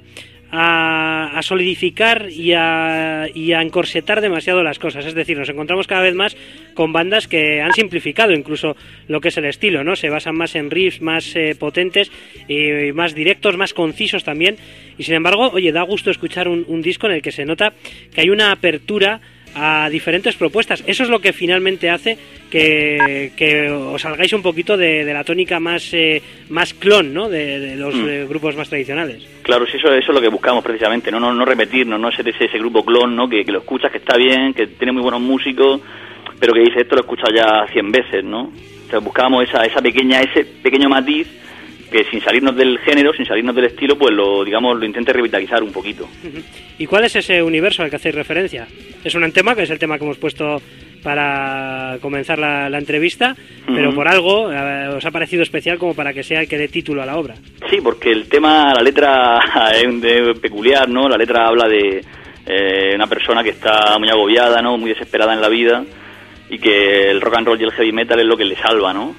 a, a solidificar y a, y a encorsetar demasiado las cosas, es decir, nos encontramos cada vez más con bandas que han simplificado incluso lo que es el estilo, ¿no? Se basan más en riffs más eh, potentes y más directos, más concisos también, y sin embargo, oye, da gusto escuchar un, un disco en el que se nota que hay una apertura a diferentes propuestas. Eso es lo que finalmente hace que, que os salgáis un poquito de, de la tónica más eh, más clon, ¿no? De, de los Mm. eh, grupos más tradicionales. Claro, sí, eso, eso es lo que buscamos precisamente, no no, no repetirnos, no ser ese, ese grupo clon, ¿no? Que, que lo escuchas, que está bien, que tiene muy buenos músicos, pero que dice esto lo he escuchado ya cien veces, ¿no? Entonces buscábamos esa, esa pequeña, ese pequeño matiz que sin salirnos del género, sin salirnos del estilo, pues lo, digamos, lo intente revitalizar un poquito. ¿Y cuál es ese universo al que hacéis referencia? Es un tema que es el tema que hemos puesto para comenzar la, la entrevista, pero Ujú. por algo eh, os ha parecido especial como para que sea el que dé título a la obra. Sí, porque el tema, la letra es de- peculiar, ¿no? La letra habla de eh, una persona que está muy agobiada, ¿no? Muy desesperada en la vida, y que el rock and roll y el heavy metal es lo que le salva, ¿no?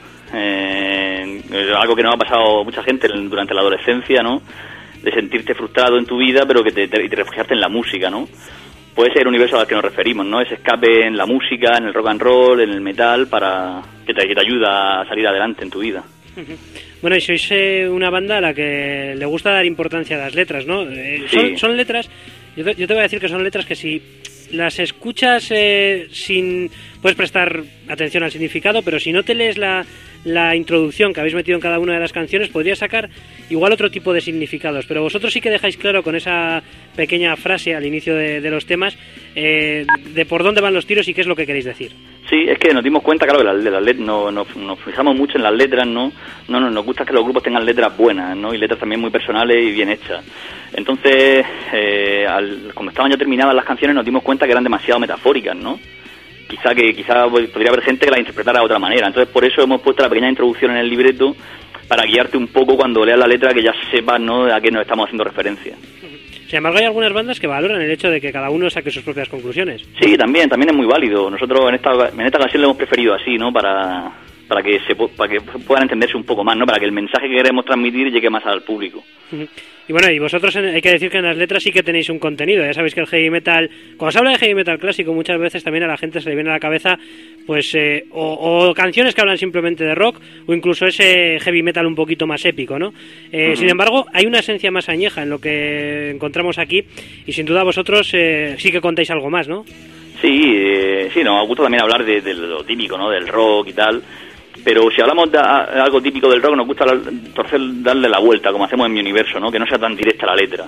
Eh, es algo que nos ha pasado a mucha gente en- durante la adolescencia, ¿no? De sentirte frustrado en tu vida, pero que te, te, y te refugiarte en la música, ¿no? Puede ser el universo al que nos referimos, ¿no? Ese escape en la música, en el rock and roll, en el metal, para que te, que te ayuda a salir adelante en tu vida. Bueno, y sois eh, una banda a la que le gusta dar importancia a las letras, ¿no? Eh, Sí. son, son letras, yo te, yo te voy a decir que son letras que si las escuchas eh, sin... puedes prestar atención al significado, pero si no te lees la, la introducción que habéis metido en cada una de las canciones, podrías sacar igual otro tipo de significados, pero vosotros sí que dejáis claro con esa pequeña frase al inicio de, de los temas eh, de por dónde van los tiros y qué es lo que queréis decir. Sí, es que nos dimos cuenta, claro, que las, de las let- no, nos, nos fijamos mucho en las letras, ¿no? No, no nos gusta que los grupos tengan letras buenas, ¿no? Y letras también muy personales y bien hechas. Entonces, eh, al, como estaban ya terminadas las canciones, nos dimos cuenta que eran demasiado metafóricas, ¿no? Quizá que quizá pues, podría haber gente que las interpretara de otra manera. Entonces, por eso hemos puesto la pequeña introducción en el libreto para guiarte un poco cuando leas la letra, que ya sepas, ¿no?, a qué nos estamos haciendo referencia. Sin embargo, hay algunas bandas que valoran el hecho de que cada uno saque sus propias conclusiones. Sí, también, también es muy válido. Nosotros en esta, en esta ocasión lo hemos preferido así, ¿no? Para, para que se pu- para que puedan entenderse un poco más, ¿no? Para que el mensaje que queremos transmitir llegue más al público. Y bueno, y vosotros en- hay que decir que en las letras sí que tenéis un contenido. Ya sabéis que el heavy metal, cuando se habla de heavy metal clásico, muchas veces también a la gente se le viene a la cabeza pues eh, o, o canciones que hablan simplemente de rock, o incluso ese heavy metal un poquito más épico, ¿no? Eh, Ujú. Sin embargo, hay una esencia más añeja en lo que encontramos aquí, y sin duda vosotros eh, sí que contáis algo más, ¿no? Sí, eh, sí, nos gusta también hablar de, de lo típico, ¿no? Del rock y tal. Pero si hablamos de a- algo típico del rock, nos gusta la- torcer, darle la vuelta, como hacemos en Mi Universo, ¿no? Que no sea tan directa la letra.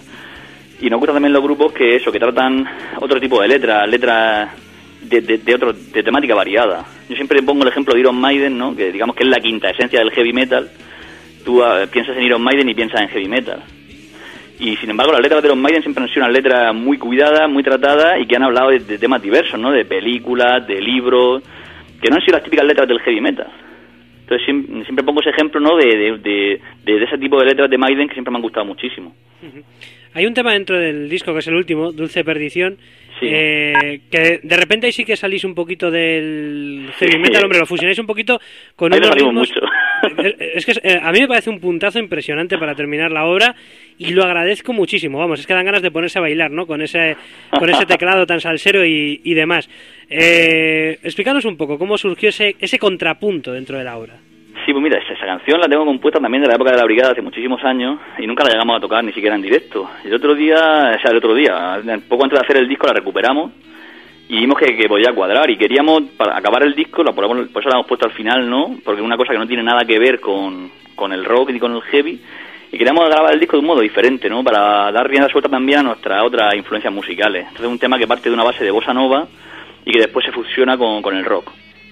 Y nos gustan también los grupos que eso, que tratan otro tipo de letras, letras de, de, de, otro, de temática variada. Yo siempre pongo el ejemplo de Iron Maiden, ¿no? Que digamos que es la quinta esencia del heavy metal. Tú ah, piensas en Iron Maiden y piensas en heavy metal. Y sin embargo, las letras de Iron Maiden siempre han sido unas letras muy cuidadas, muy tratadas, y que han hablado de, de temas diversos, ¿no? De películas, de libros, que no han sido las típicas letras del heavy metal. Entonces siempre, siempre pongo ese ejemplo, ¿no? De, de, de, de ese tipo de letras de Maiden que siempre me han gustado muchísimo. Uh-huh. Hay un tema dentro del disco que es el último, Dulce Perdición, Sí. eh, que de repente ahí sí que salís un poquito del heavy metal, hombre, lo fusionáis un poquito con Ahí lo unos salimos ritmos... mucho. Es, es que eh, a mí me parece un puntazo impresionante para terminar la obra y lo agradezco muchísimo, vamos, es que dan ganas de ponerse a bailar, ¿no? Con ese, con ese teclado tan salsero y, y demás. Eh, explícanos un poco cómo surgió ese, ese contrapunto dentro de la obra. Sí, pues mira, esa, esa canción la tengo compuesta también de la época de la Brigada hace muchísimos años y nunca la llegamos a tocar ni siquiera en directo. Y el otro día, o sea, el otro día, poco antes de hacer el disco la recuperamos y vimos que, que podía cuadrar y queríamos, para acabar el disco, la, por, por eso la hemos puesto al final, ¿no? Porque es una cosa que no tiene nada que ver con, con el rock ni con el heavy y queríamos grabar el disco de un modo diferente, ¿no? Para dar rienda suelta también a nuestras otras influencias musicales. Entonces es un tema que parte de una base de bossa nova y que después se fusiona con, con el rock.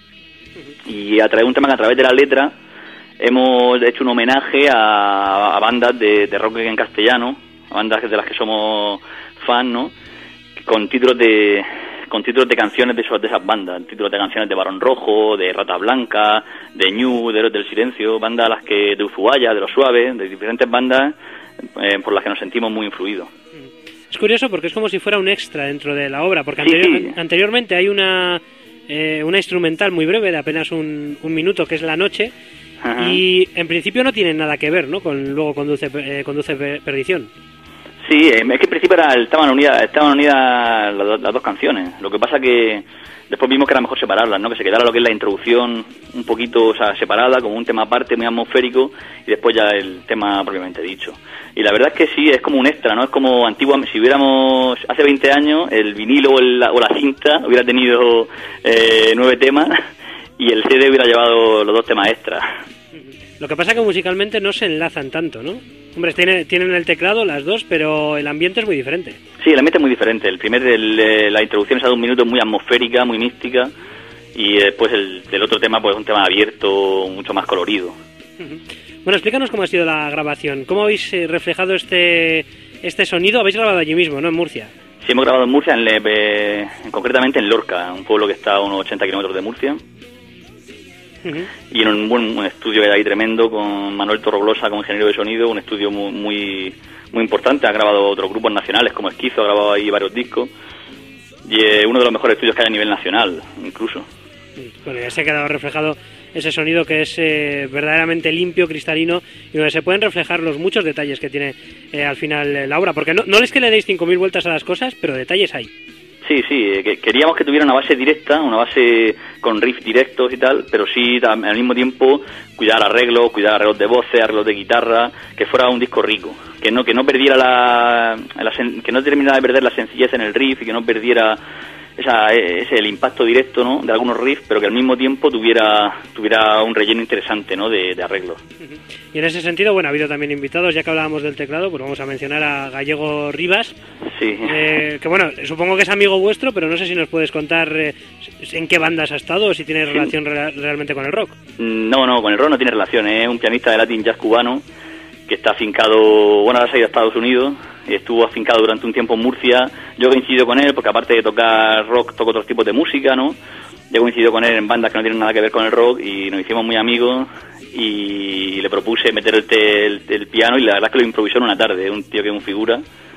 Y a través de un tema que a través de la letra hemos hecho un homenaje a, a bandas de, de rock en castellano, a bandas de las que somos fan, ¿no? Con títulos de con títulos de canciones de, esos, de esas bandas, títulos de canciones de Barón Rojo, de Rata Blanca, de Ñu, de Héroes del Silencio, bandas a las que de Ushuaia, de Los Suaves, de diferentes bandas eh, por las que nos sentimos muy influidos. Es curioso porque es como si fuera un extra dentro de la obra, porque anterior, Sí, sí. anteriormente hay una eh, una instrumental muy breve de apenas un, un minuto que es La Noche. Ajá. Y en principio no tiene nada que ver, ¿no? Con luego conduce eh, conduce perdición. Sí, es que en principio era, estaban unidas estaban unidas las, las dos canciones. Lo que pasa que después vimos que era mejor separarlas, ¿no? Que se quedara lo que es la introducción un poquito, o sea, separada, como un tema aparte, muy atmosférico, y después ya el tema propiamente dicho. Y la verdad es que sí, es como un extra, ¿no? Es como antiguamente, si hubiéramos, hace veinte años, el vinilo o, el, o la cinta hubiera tenido eh, nueve temas y el C D hubiera llevado los dos temas extras. Lo que pasa es que musicalmente no se enlazan tanto, ¿no? Hombre, tiene, tienen el teclado las dos, pero el ambiente es muy diferente. Sí, el ambiente es muy diferente. El primer, el, eh, la introducción es de un minuto muy atmosférica, muy mística, y después el, el otro tema pues es un tema abierto, mucho más colorido. Uh-huh. Bueno, explícanos cómo ha sido la grabación. ¿Cómo habéis eh, reflejado este este sonido? Habéis grabado allí mismo, ¿no? En Murcia. Sí, hemos grabado en Murcia, en, eh, concretamente en Lorca, un pueblo que está a unos ochenta kilómetros de Murcia. Uh-huh. Y en un buen un estudio que hay ahí tremendo con Manuel Torroglosa como ingeniero de sonido, un estudio muy muy, muy importante. Ha grabado otros grupos nacionales como Esquizo, ha grabado ahí varios discos y es uno de los mejores estudios que hay a nivel nacional incluso. Bueno, ya se ha quedado reflejado ese sonido que es eh, verdaderamente limpio, cristalino, y donde se pueden reflejar los muchos detalles que tiene eh, al final eh, la obra, porque no, no es que le deis cinco mil vueltas a las cosas, pero detalles hay. Sí, sí, que queríamos que tuviera una base directa, una base con riffs directos y tal, pero sí al mismo tiempo cuidar arreglos, cuidar arreglos de voces, arreglos de guitarra, que fuera un disco rico, que no que no perdiera la, la que no terminara de perder la sencillez en el riff y que no perdiera esa ese el impacto directo, ¿no? De algunos riffs, pero que al mismo tiempo tuviera tuviera un relleno interesante, ¿no? De, de arreglos. Uh-huh. Y en ese sentido, bueno, ha habido también invitados, ya que hablábamos del teclado, pues vamos a mencionar a Gallego Rivas. Sí. Eh, que bueno, supongo que es amigo vuestro, pero no sé si nos puedes contar eh, en qué bandas ha estado o si tiene sí. relación re- realmente con el rock. No, no, con el rock no tiene relación, es un pianista de Latin Jazz cubano que está afincado, bueno, ahora se ha ido a Estados Unidos y estuvo afincado durante un tiempo en Murcia. Yo coincido con él porque aparte de tocar rock, toco otros tipos de música, ¿no? Yo coincido con él en bandas que no tienen nada que ver con el rock y nos hicimos muy amigos y le propuse meter el, el, el piano y la verdad es que lo improvisó en una tarde, un tío que es un figura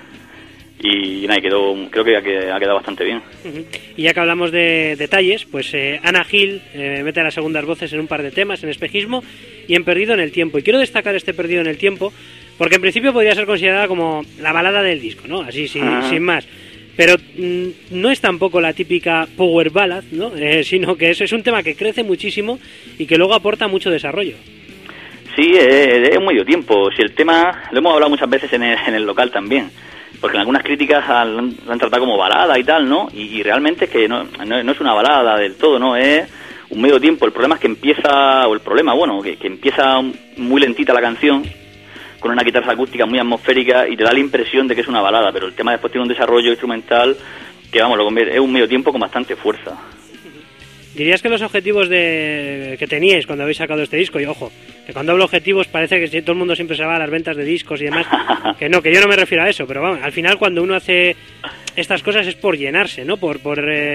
y nada, quedó, creo que ha quedado bastante bien. Uh-huh. Y ya que hablamos de detalles, pues eh, Ana Gil eh, mete las segundas voces en un par de temas, en Espejismo y en Perdido en el Tiempo. Y quiero destacar este Perdido en el Tiempo porque en principio podría ser considerada como la balada del disco, ¿no? Así, sin, uh-huh. sin más. Pero mmm, no es tampoco la típica power ballad, ¿no? Eh, sino que es, es un tema que crece muchísimo y que luego aporta mucho desarrollo. Sí, es, es un medio tiempo. Si el tema, lo hemos hablado muchas veces en el, en el local también, porque en algunas críticas lo han, han tratado como balada y tal, ¿no? Y, y realmente es que no, no, no es una balada del todo, ¿no? Es un medio tiempo. El problema es que empieza, o el problema, bueno, que, que empieza muy lentita la canción, con una guitarra acústica muy atmosférica y te da la impresión de que es una balada, pero el tema después tiene un desarrollo instrumental que, vamos, lo convierte, es un medio tiempo con bastante fuerza. ¿Dirías que los objetivos de que teníais cuando habéis sacado este disco, y ojo, que cuando hablo objetivos parece que todo el mundo siempre se va a las ventas de discos y demás, que no, que yo no me refiero a eso, pero vamos, al final cuando uno hace estas cosas es por llenarse, ¿no? Por, por eh,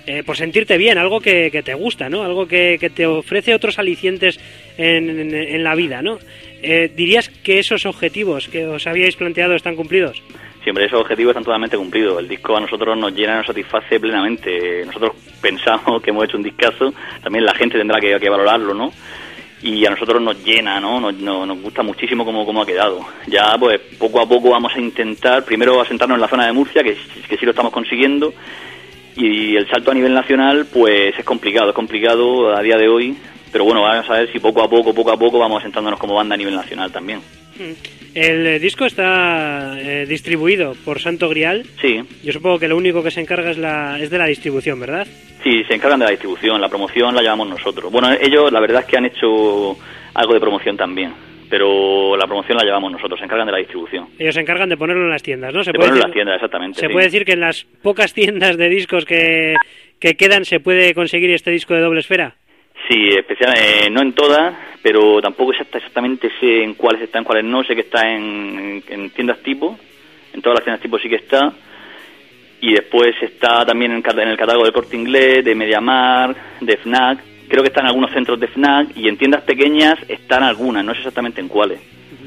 eh, por sentirte bien, algo que, que te gusta, ¿no? Algo que, que te ofrece otros alicientes en, en, en la vida, ¿no? Eh, ¿Dirías que esos objetivos que os habíais planteado están cumplidos? Siempre esos objetivos están totalmente cumplidos. El disco a nosotros nos llena, nos satisface plenamente. Nosotros pensamos que hemos hecho un discazo, también la gente tendrá que, que valorarlo, ¿no? Y a nosotros nos llena, ¿no? Nos, nos, nos gusta muchísimo cómo, cómo ha quedado. Ya, pues, poco a poco vamos a intentar, primero, asentarnos en la zona de Murcia, que, que sí lo estamos consiguiendo, y el salto a nivel nacional, pues, es complicado, es complicado a día de hoy, pero bueno, vamos a ver si poco a poco, poco a poco vamos asentándonos como banda a nivel nacional también. El eh, disco está eh, distribuido por Santo Grial. Sí. Yo supongo que lo único que se encarga es, la, es de la distribución, ¿verdad? Sí, se encargan de la distribución, la promoción la llevamos nosotros. Bueno, ellos la verdad es que han hecho algo de promoción también, pero la promoción la llevamos nosotros, se encargan de la distribución. Ellos se encargan de ponerlo en las tiendas, ¿no? Se de puede ponerlo decir, en las tiendas, exactamente. Se sí. puede decir que en las pocas tiendas de discos que, que quedan se puede conseguir este disco de Doble Esfera. Sí, especial, eh, no en todas, pero tampoco exactamente sé en cuáles está, en cuáles no. Sé que está en, en, en tiendas tipo, en todas las tiendas tipo sí que está. Y después está también en, en el catálogo del Corte Inglés, de MediaMarkt, de FNAC. Creo que está en algunos centros de FNAC y en tiendas pequeñas están algunas, no sé exactamente en cuáles.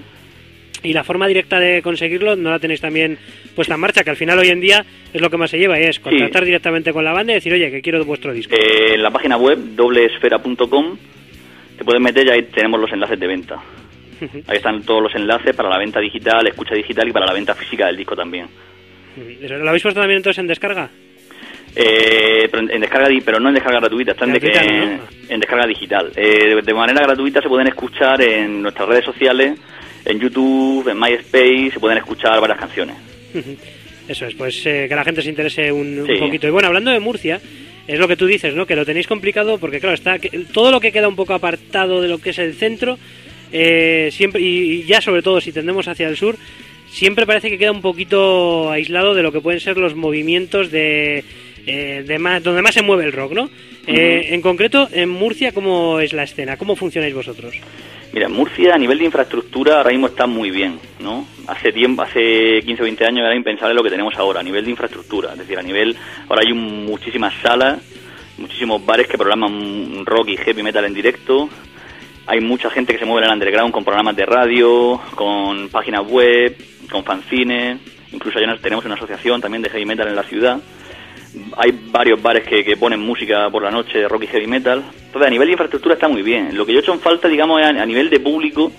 Y la forma directa de conseguirlo no la tenéis también puesta en marcha, que al final hoy en día es lo que más se lleva, y es contactar sí. directamente con la banda y decir, oye, que quiero vuestro disco. Eh, en la página web, doble esfera punto com, te puedes meter y ahí tenemos los enlaces de venta. Ahí están todos los enlaces para la venta digital, escucha digital y para la venta física del disco también. ¿Lo habéis puesto también entonces en descarga? Eh, pero en descarga, pero no en descarga gratuita, están de que, en, en descarga digital. Eh, de, de manera gratuita se pueden escuchar en nuestras redes sociales, en YouTube, en MySpace, se pueden escuchar varias canciones. Eso es, pues eh, que la gente se interese un, sí. un poquito. Y bueno, hablando de Murcia, es lo que tú dices, ¿no? Que lo tenéis complicado porque, claro, está que, todo lo que queda un poco apartado de lo que es el centro, eh, siempre y, y ya sobre todo si tendemos hacia el sur, siempre parece que queda un poquito aislado de lo que pueden ser los movimientos de, eh, de más, donde más se mueve el rock, ¿no? Uh-huh. Eh, en concreto, en Murcia, ¿cómo es la escena? ¿Cómo funcionáis vosotros? Mira, en Murcia a nivel de infraestructura ahora mismo está muy bien, ¿no? Hace tiempo, hace quince o veinte años era impensable lo que tenemos ahora a nivel de infraestructura, es decir, a nivel, ahora hay un, muchísimas salas, muchísimos bares que programan rock y heavy metal en directo, hay mucha gente que se mueve en el underground con programas de radio, con páginas web, con fanzines, incluso ya tenemos una asociación también de heavy metal en la ciudad. Hay varios bares que, que ponen música por la noche de rock y heavy metal. Entonces, a nivel de infraestructura está muy bien. Lo que yo he hecho en falta, digamos, a, a nivel de público,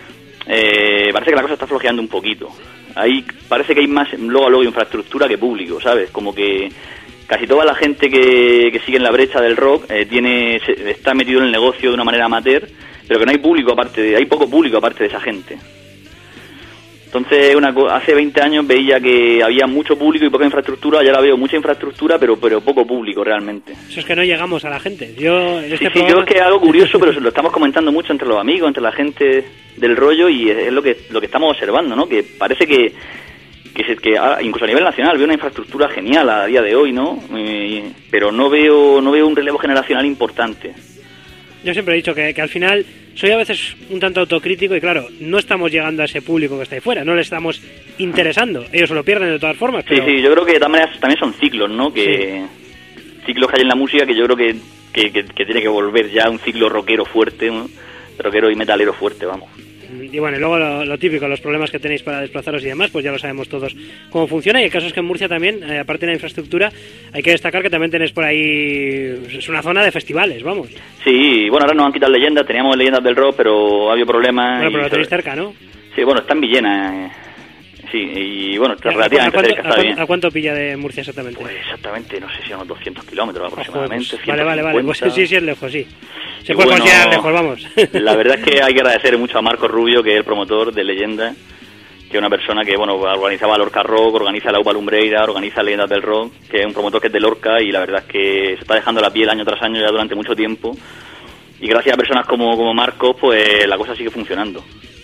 eh, parece que la cosa está flojeando un poquito. Ahí parece que hay más luego a luego infraestructura que público, ¿sabes? Como que casi toda la gente que, que sigue en la brecha del rock eh, tiene se, está metido en el negocio de una manera amateur, pero que no hay público aparte de, hay poco público aparte de esa gente. Entonces, una, hace veinte años veía que había mucho público y poca infraestructura, ya la veo mucha infraestructura, pero pero poco público realmente. Eso es que no llegamos a la gente. Yo, en este sí, programa... sí, yo es que es algo curioso, pero lo estamos comentando mucho entre los amigos, entre la gente del rollo, y es lo que lo que estamos observando, ¿no? Que parece que, que, se, que incluso a nivel nacional veo una infraestructura genial a día de hoy, ¿no? Y, pero no veo no veo un relevo generacional importante. Yo siempre he dicho que, que al final soy a veces un tanto autocrítico y claro, no estamos llegando a ese público que está ahí fuera, no le estamos interesando. Ellos se lo pierden de todas formas. Pero... Sí, sí, yo creo que de todas maneras también son ciclos, ¿no? Que sí. Ciclos que hay en la música que yo creo que, que, que, que tiene que volver ya un ciclo rockero fuerte, un rockero y metalero fuerte, vamos. Y bueno, y luego lo, lo típico, los problemas que tenéis para desplazaros y demás, pues ya lo sabemos todos cómo funciona. Y el caso es que en Murcia también, eh, aparte de la infraestructura, hay que destacar que también tenéis por ahí, es una zona de festivales, vamos. Sí, bueno, ahora nos han quitado Leyendas, teníamos Leyendas del Rock, pero ha habido problemas. Bueno, pero lo tenéis sobre... cerca, ¿no? Sí, bueno, está en Villena, eh. Sí, y bueno, está relativamente ¿A cuánto, cerca, a, está cuánto, bien. ¿A cuánto pilla de Murcia exactamente? Pues exactamente, no sé si son unos doscientos kilómetros aproximadamente. Pues, vale, vale, vale, pues sí, sí es lejos, sí. Se y puede bueno, considerar lejos, vamos. La verdad es que hay que agradecer mucho a Marco Rubio, que es el promotor de Leyenda, que es una persona que, bueno, organizaba Lorca Rock, organiza la U P A Lumbreira, organiza Leyendas del Rock, que es un promotor que es de Lorca y la verdad es que se está dejando la piel año tras año ya durante mucho tiempo. Y gracias a personas como, como Marcos, pues la cosa sigue funcionando.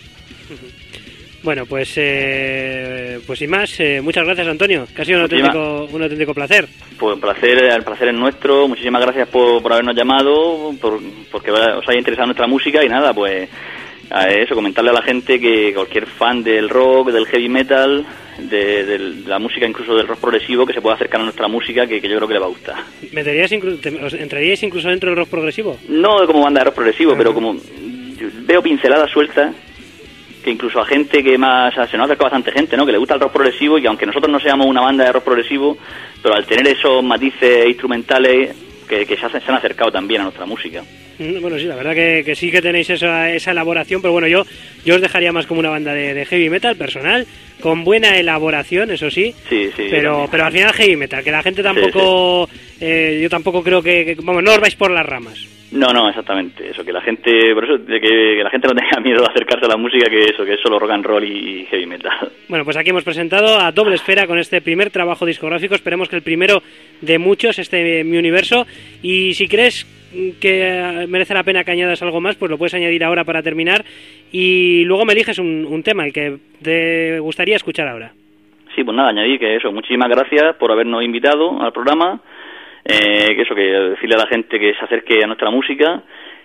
Bueno, pues eh, pues sin más, eh, muchas gracias, Antonio, que ha sido un auténtico, un auténtico placer. Pues un placer, el placer es nuestro, muchísimas gracias por, por habernos llamado, por, porque os haya interesado nuestra música y nada, pues a eso, comentarle a la gente que cualquier fan del rock, del heavy metal, de, de la música, incluso del rock progresivo, que se pueda acercar a nuestra música, que, que yo creo que le va a gustar. ¿Meteríais inclu- te- os ¿Entraríais incluso dentro del rock progresivo? No como banda de rock progresivo, Ajá. pero como veo pinceladas sueltas, que incluso a gente que más, o sea, se nos acerca bastante gente, ¿no? Que le gusta el rock progresivo y que aunque nosotros no seamos una banda de rock progresivo, pero al tener esos matices instrumentales que, que se, hacen, se han acercado también a nuestra música. Mm, Bueno, sí, la verdad que, que sí que tenéis esa, esa elaboración, pero bueno, yo, yo os dejaría más como una banda de, de heavy metal personal, con buena elaboración, eso sí, Sí, sí. pero también. pero al final heavy metal, que la gente tampoco, eh, yo tampoco creo que, que, vamos, no os vais por las ramas. No, no, exactamente, eso, que la gente, por eso, de que, que la gente no tenga miedo de acercarse a la música, que eso, que es solo rock and roll y heavy metal. Bueno, pues aquí hemos presentado a Doble Esfera con este primer trabajo discográfico, esperemos que el primero de muchos, este Mi Universo, y si crees que merece la pena que añadas algo más, pues lo puedes añadir ahora para terminar, y luego me eliges un, un tema, el que te gustaría escuchar ahora. Sí, pues nada, añadir que eso, muchísimas gracias por habernos invitado al programa, eh, que eso, que decirle a la gente que se acerque a nuestra música,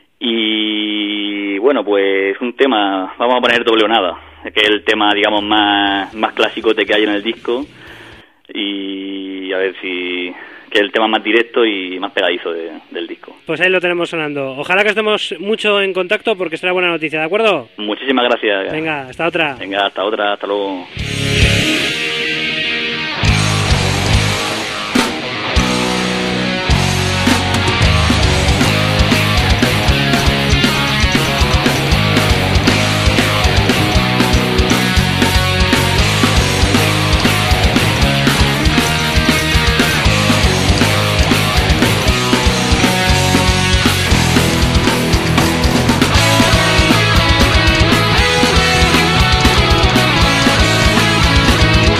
y bueno, pues un tema, vamos a poner Doble o Nada, que es el tema, digamos, más, más clásico que hay en el disco, y a ver si, que es el tema más directo y más pegadizo de, del disco. Pues ahí lo tenemos sonando. Ojalá que estemos mucho en contacto porque será buena noticia, ¿de acuerdo? Muchísimas gracias. Venga, hasta otra. Venga, hasta otra, hasta luego. Thank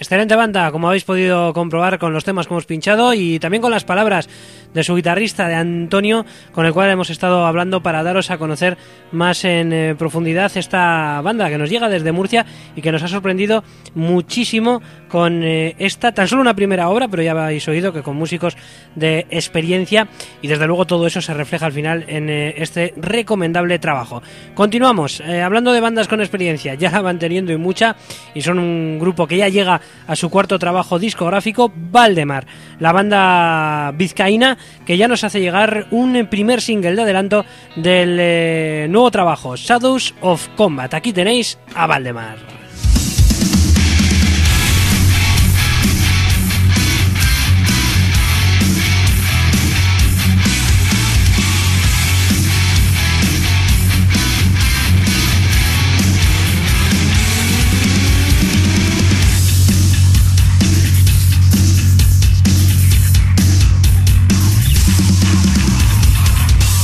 Excelente banda, como habéis podido comprobar con los temas que hemos pinchado y también con las palabras de su guitarrista, de Antonio, con el cual hemos estado hablando para daros a conocer más en eh, profundidad esta banda que nos llega desde Murcia y que nos ha sorprendido muchísimo con eh, esta, tan solo una primera obra, pero ya habéis oído que con músicos de experiencia, y desde luego todo eso se refleja al final en eh, este recomendable trabajo. Continuamos, eh, hablando de bandas con experiencia, ya la van teniendo y mucha, y son un grupo que ya llega a su cuarto trabajo discográfico, Valdemar, la banda vizcaína que ya nos hace llegar un primer single de adelanto del eh, nuevo trabajo, Shadows of Combat. Aquí tenéis a Valdemar.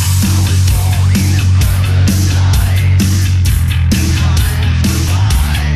Bye.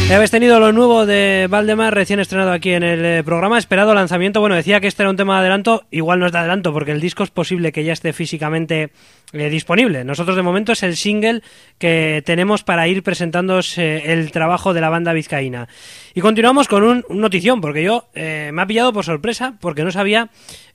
Ya habéis tenido lo nuevo de Valdemar, recién estrenado aquí en el eh, programa, esperado lanzamiento. Bueno, decía que este era un tema de adelanto, igual no es de adelanto porque el disco es posible que ya esté físicamente eh, disponible. Nosotros de momento es el single que tenemos para ir presentándoos eh, el trabajo de la banda vizcaína. Y continuamos con un, un notición, porque yo eh, me ha pillado por sorpresa, porque no sabía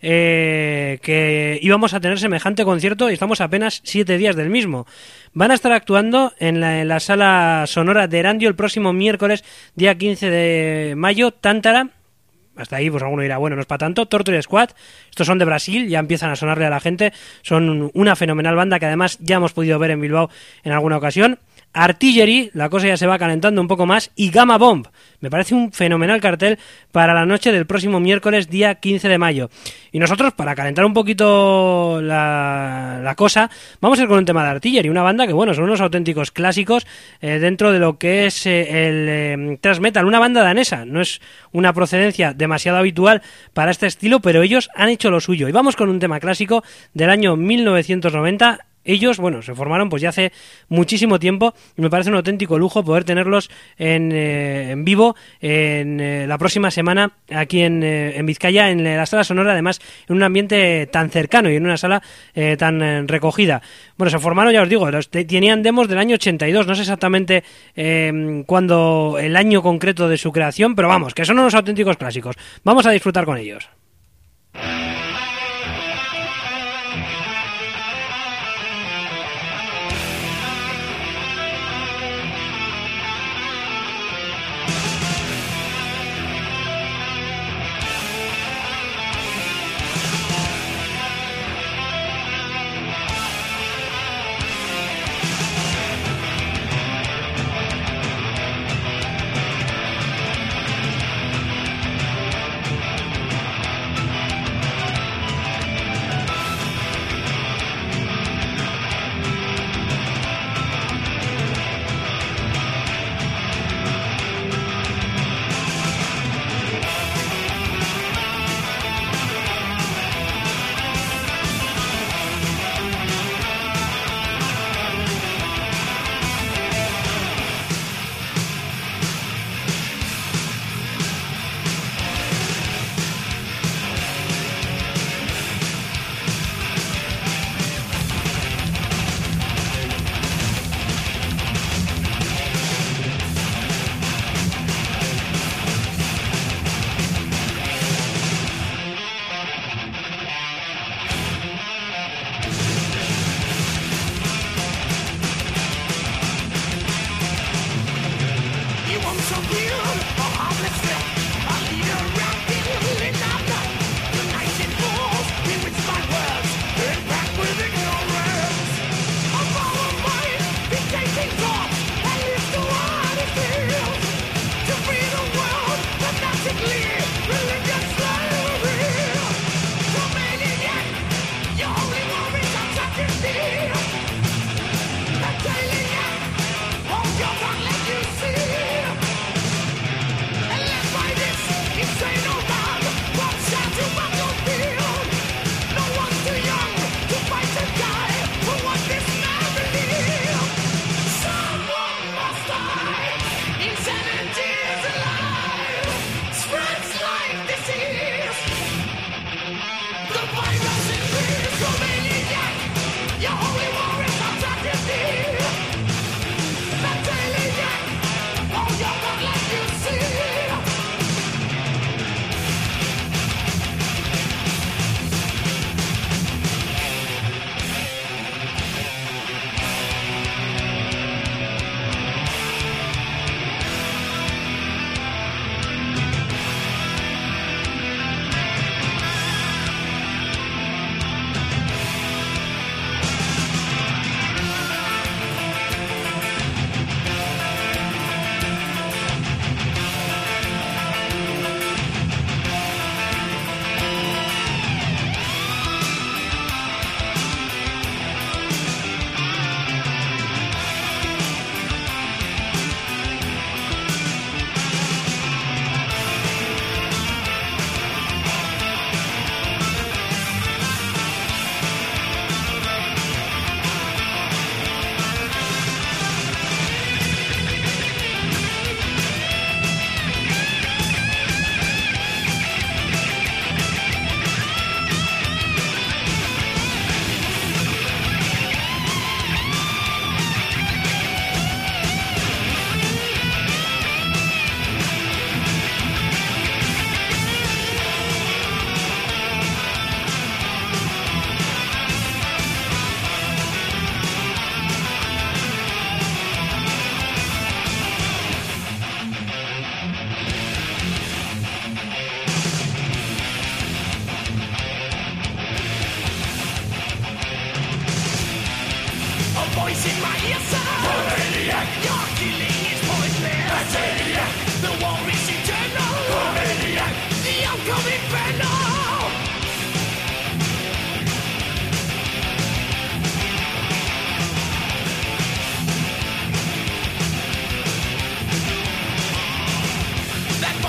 eh, que íbamos a tener semejante concierto y estamos apenas siete días del mismo. Van a estar actuando en la, en la sala sonora de Erandio el próximo miércoles, día quince de mayo, Tántara. Hasta ahí, pues alguno dirá, bueno, no es para tanto. Torture Squad, estos son de Brasil, ya empiezan a sonarle a la gente. Son una fenomenal banda que además ya hemos podido ver en Bilbao en alguna ocasión. Artillery, la cosa ya se va calentando un poco más, y Gamma Bomb. Me parece un fenomenal cartel para la noche del próximo miércoles, día quince de mayo. Y nosotros, para calentar un poquito la, la cosa, vamos a ir con un tema de Artillery, una banda que, bueno, son unos auténticos clásicos eh, dentro de lo que es eh, el eh, thrash metal, una banda danesa. No es una procedencia demasiado habitual para este estilo, pero ellos han hecho lo suyo. Y vamos con un tema clásico del año mil novecientos noventa. Ellos, bueno, se formaron pues ya hace muchísimo tiempo y me parece un auténtico lujo poder tenerlos en, eh, en vivo en eh, la próxima semana aquí en, eh, en Vizcaya, en la sala sonora, además en un ambiente tan cercano y en una sala eh, tan eh, recogida. Bueno, se formaron, ya os digo, los te- tenían demos del año ochenta y dos, no sé exactamente eh, cuándo, el año concreto de su creación, pero vamos, que son unos auténticos clásicos. Vamos a disfrutar con ellos. Thank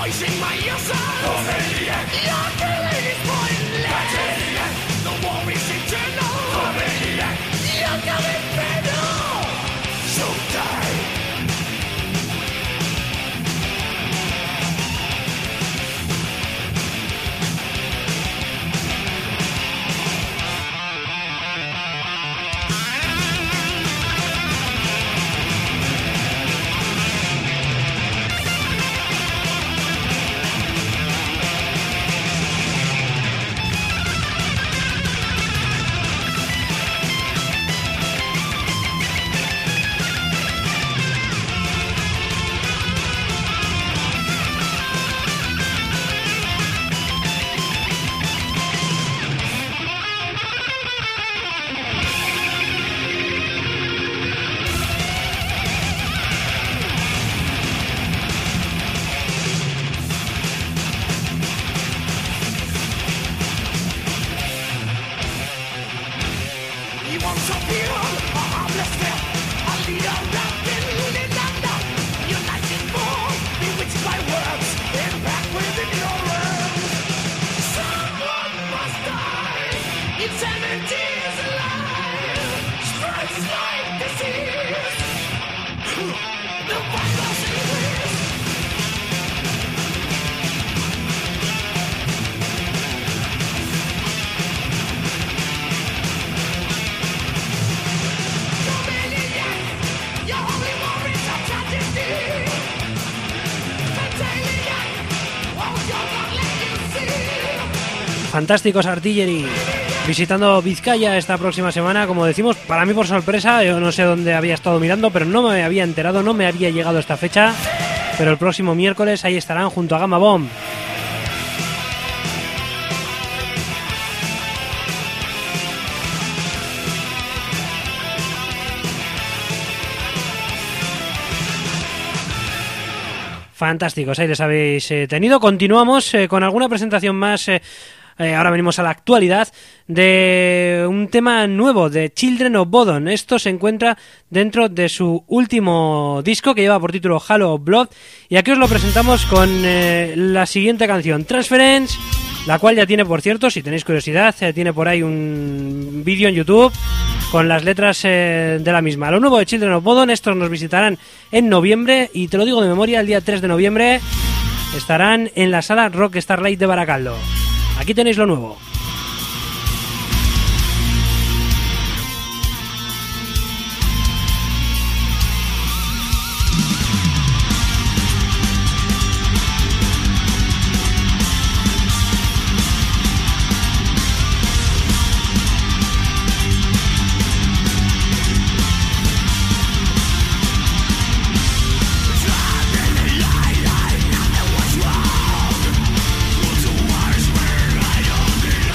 poison my yourself. Comedian. Your killing is pointless. Comedian. The war is eternal. Comedian. You're coming better. So die. Fantásticos Artillery visitando Vizcaya esta próxima semana, como decimos, para mí por sorpresa. Yo no sé dónde había estado mirando, pero no me había enterado, no me había llegado esta fecha, pero el próximo miércoles ahí estarán junto a Gamma Bomb. Fantásticos, ahí les habéis eh, tenido. Continuamos eh, con alguna presentación más. Eh, eh, ahora venimos a la actualidad de un tema nuevo de Children of Bodom. Esto se encuentra dentro de su último disco que lleva por título Halo of Blood. Y aquí os lo presentamos con eh, la siguiente canción, Transference, la cual ya tiene, por cierto, si tenéis curiosidad, eh, tiene por ahí un vídeo en YouTube con las letras eh, de la misma. Lo nuevo de Children of Bodom, estos nos visitarán en noviembre, y te lo digo de memoria, el día tres de noviembre estarán en la sala Rock Starlight de Baracaldo. Aquí tenéis lo nuevo. I don't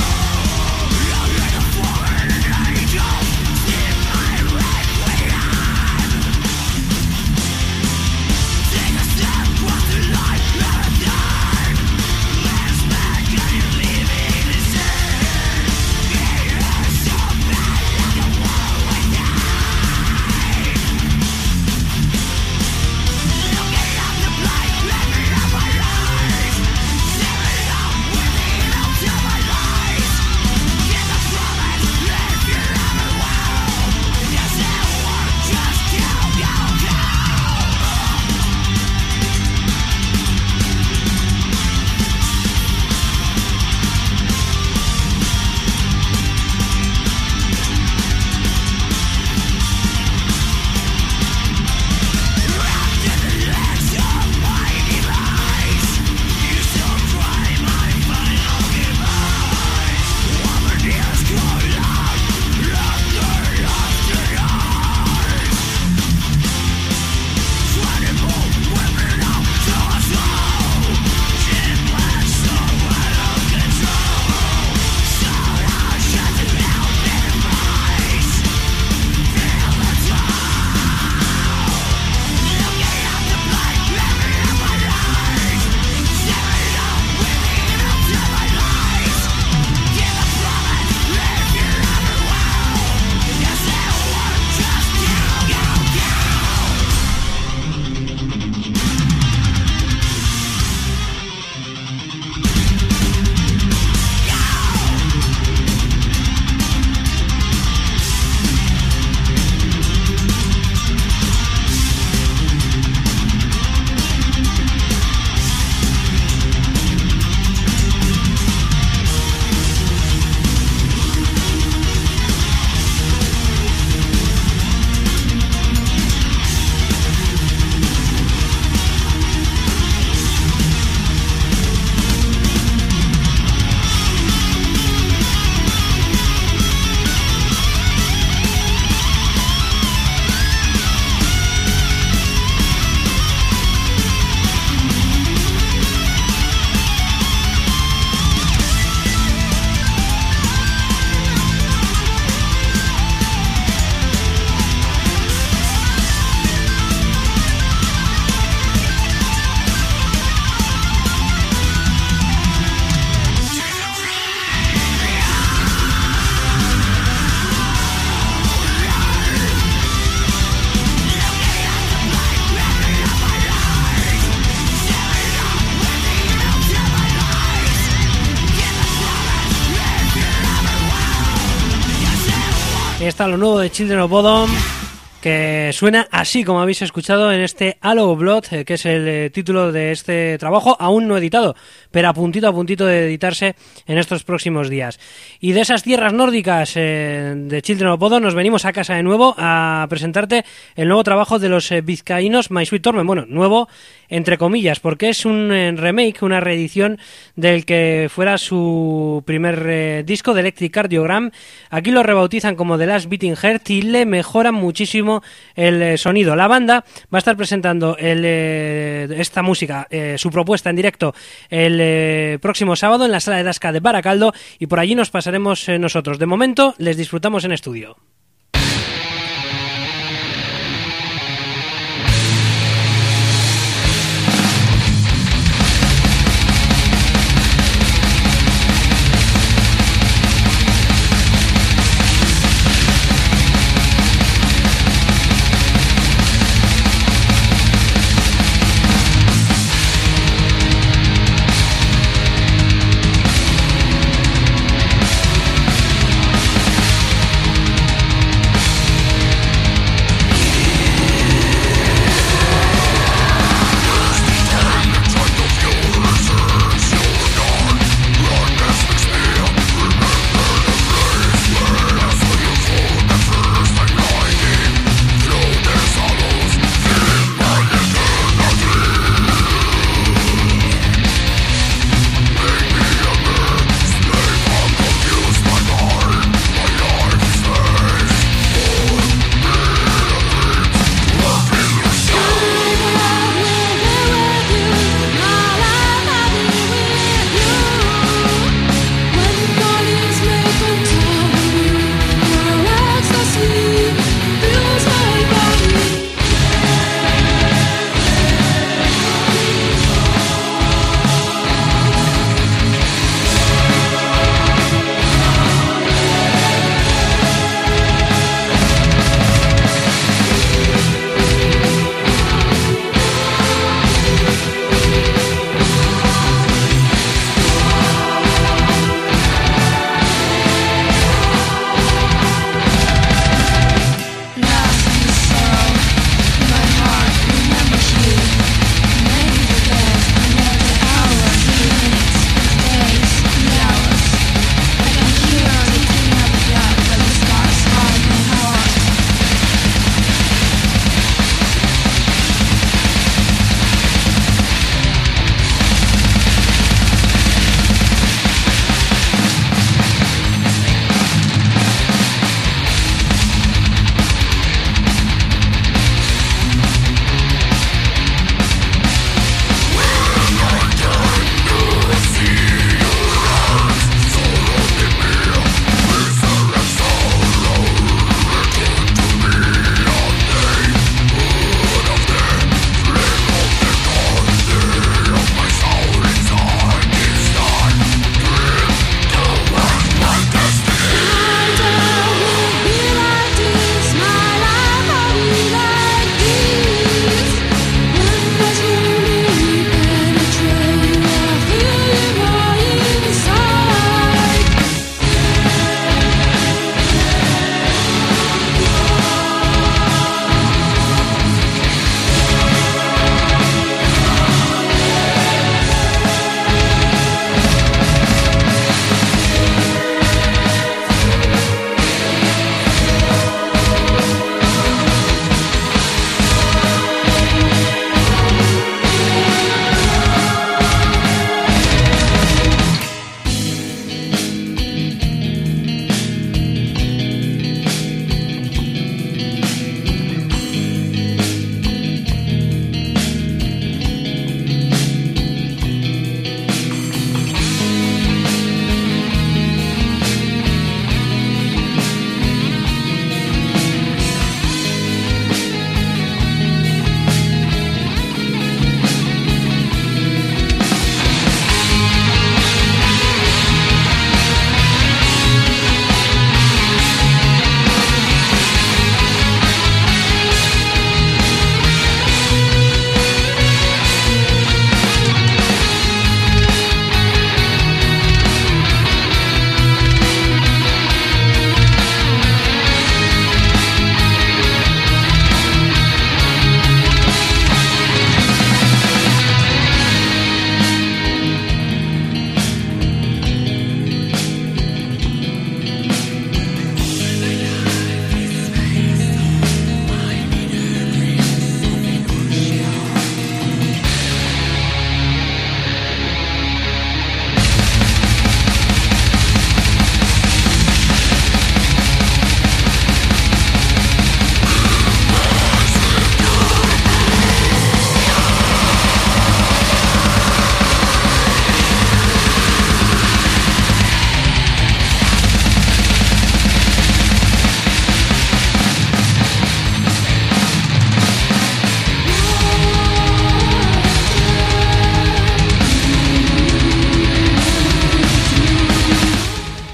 está lo nuevo de Children of Bodom, que suena así como habéis escuchado en este Halo of Blood, eh, que es el eh, título de este trabajo, aún no editado, pero a puntito a puntito de editarse en estos próximos días. Y de esas tierras nórdicas eh, de Children of Bodom nos venimos a casa de nuevo a presentarte el nuevo trabajo de los eh, vizcaínos My Sweet Torment. Bueno, nuevo entre comillas, porque es un eh, remake, una reedición del que fuera su primer eh, disco de Electric Cardiogram. Aquí lo rebautizan como The Last Beating Heart y le mejoran muchísimo el eh, sonido. La banda va a estar presentando el, eh, esta música, eh, su propuesta en directo el eh, próximo sábado en la Sala de Dasca de Baracaldo, y por allí nos pasaremos eh, nosotros. De momento les disfrutamos en estudio.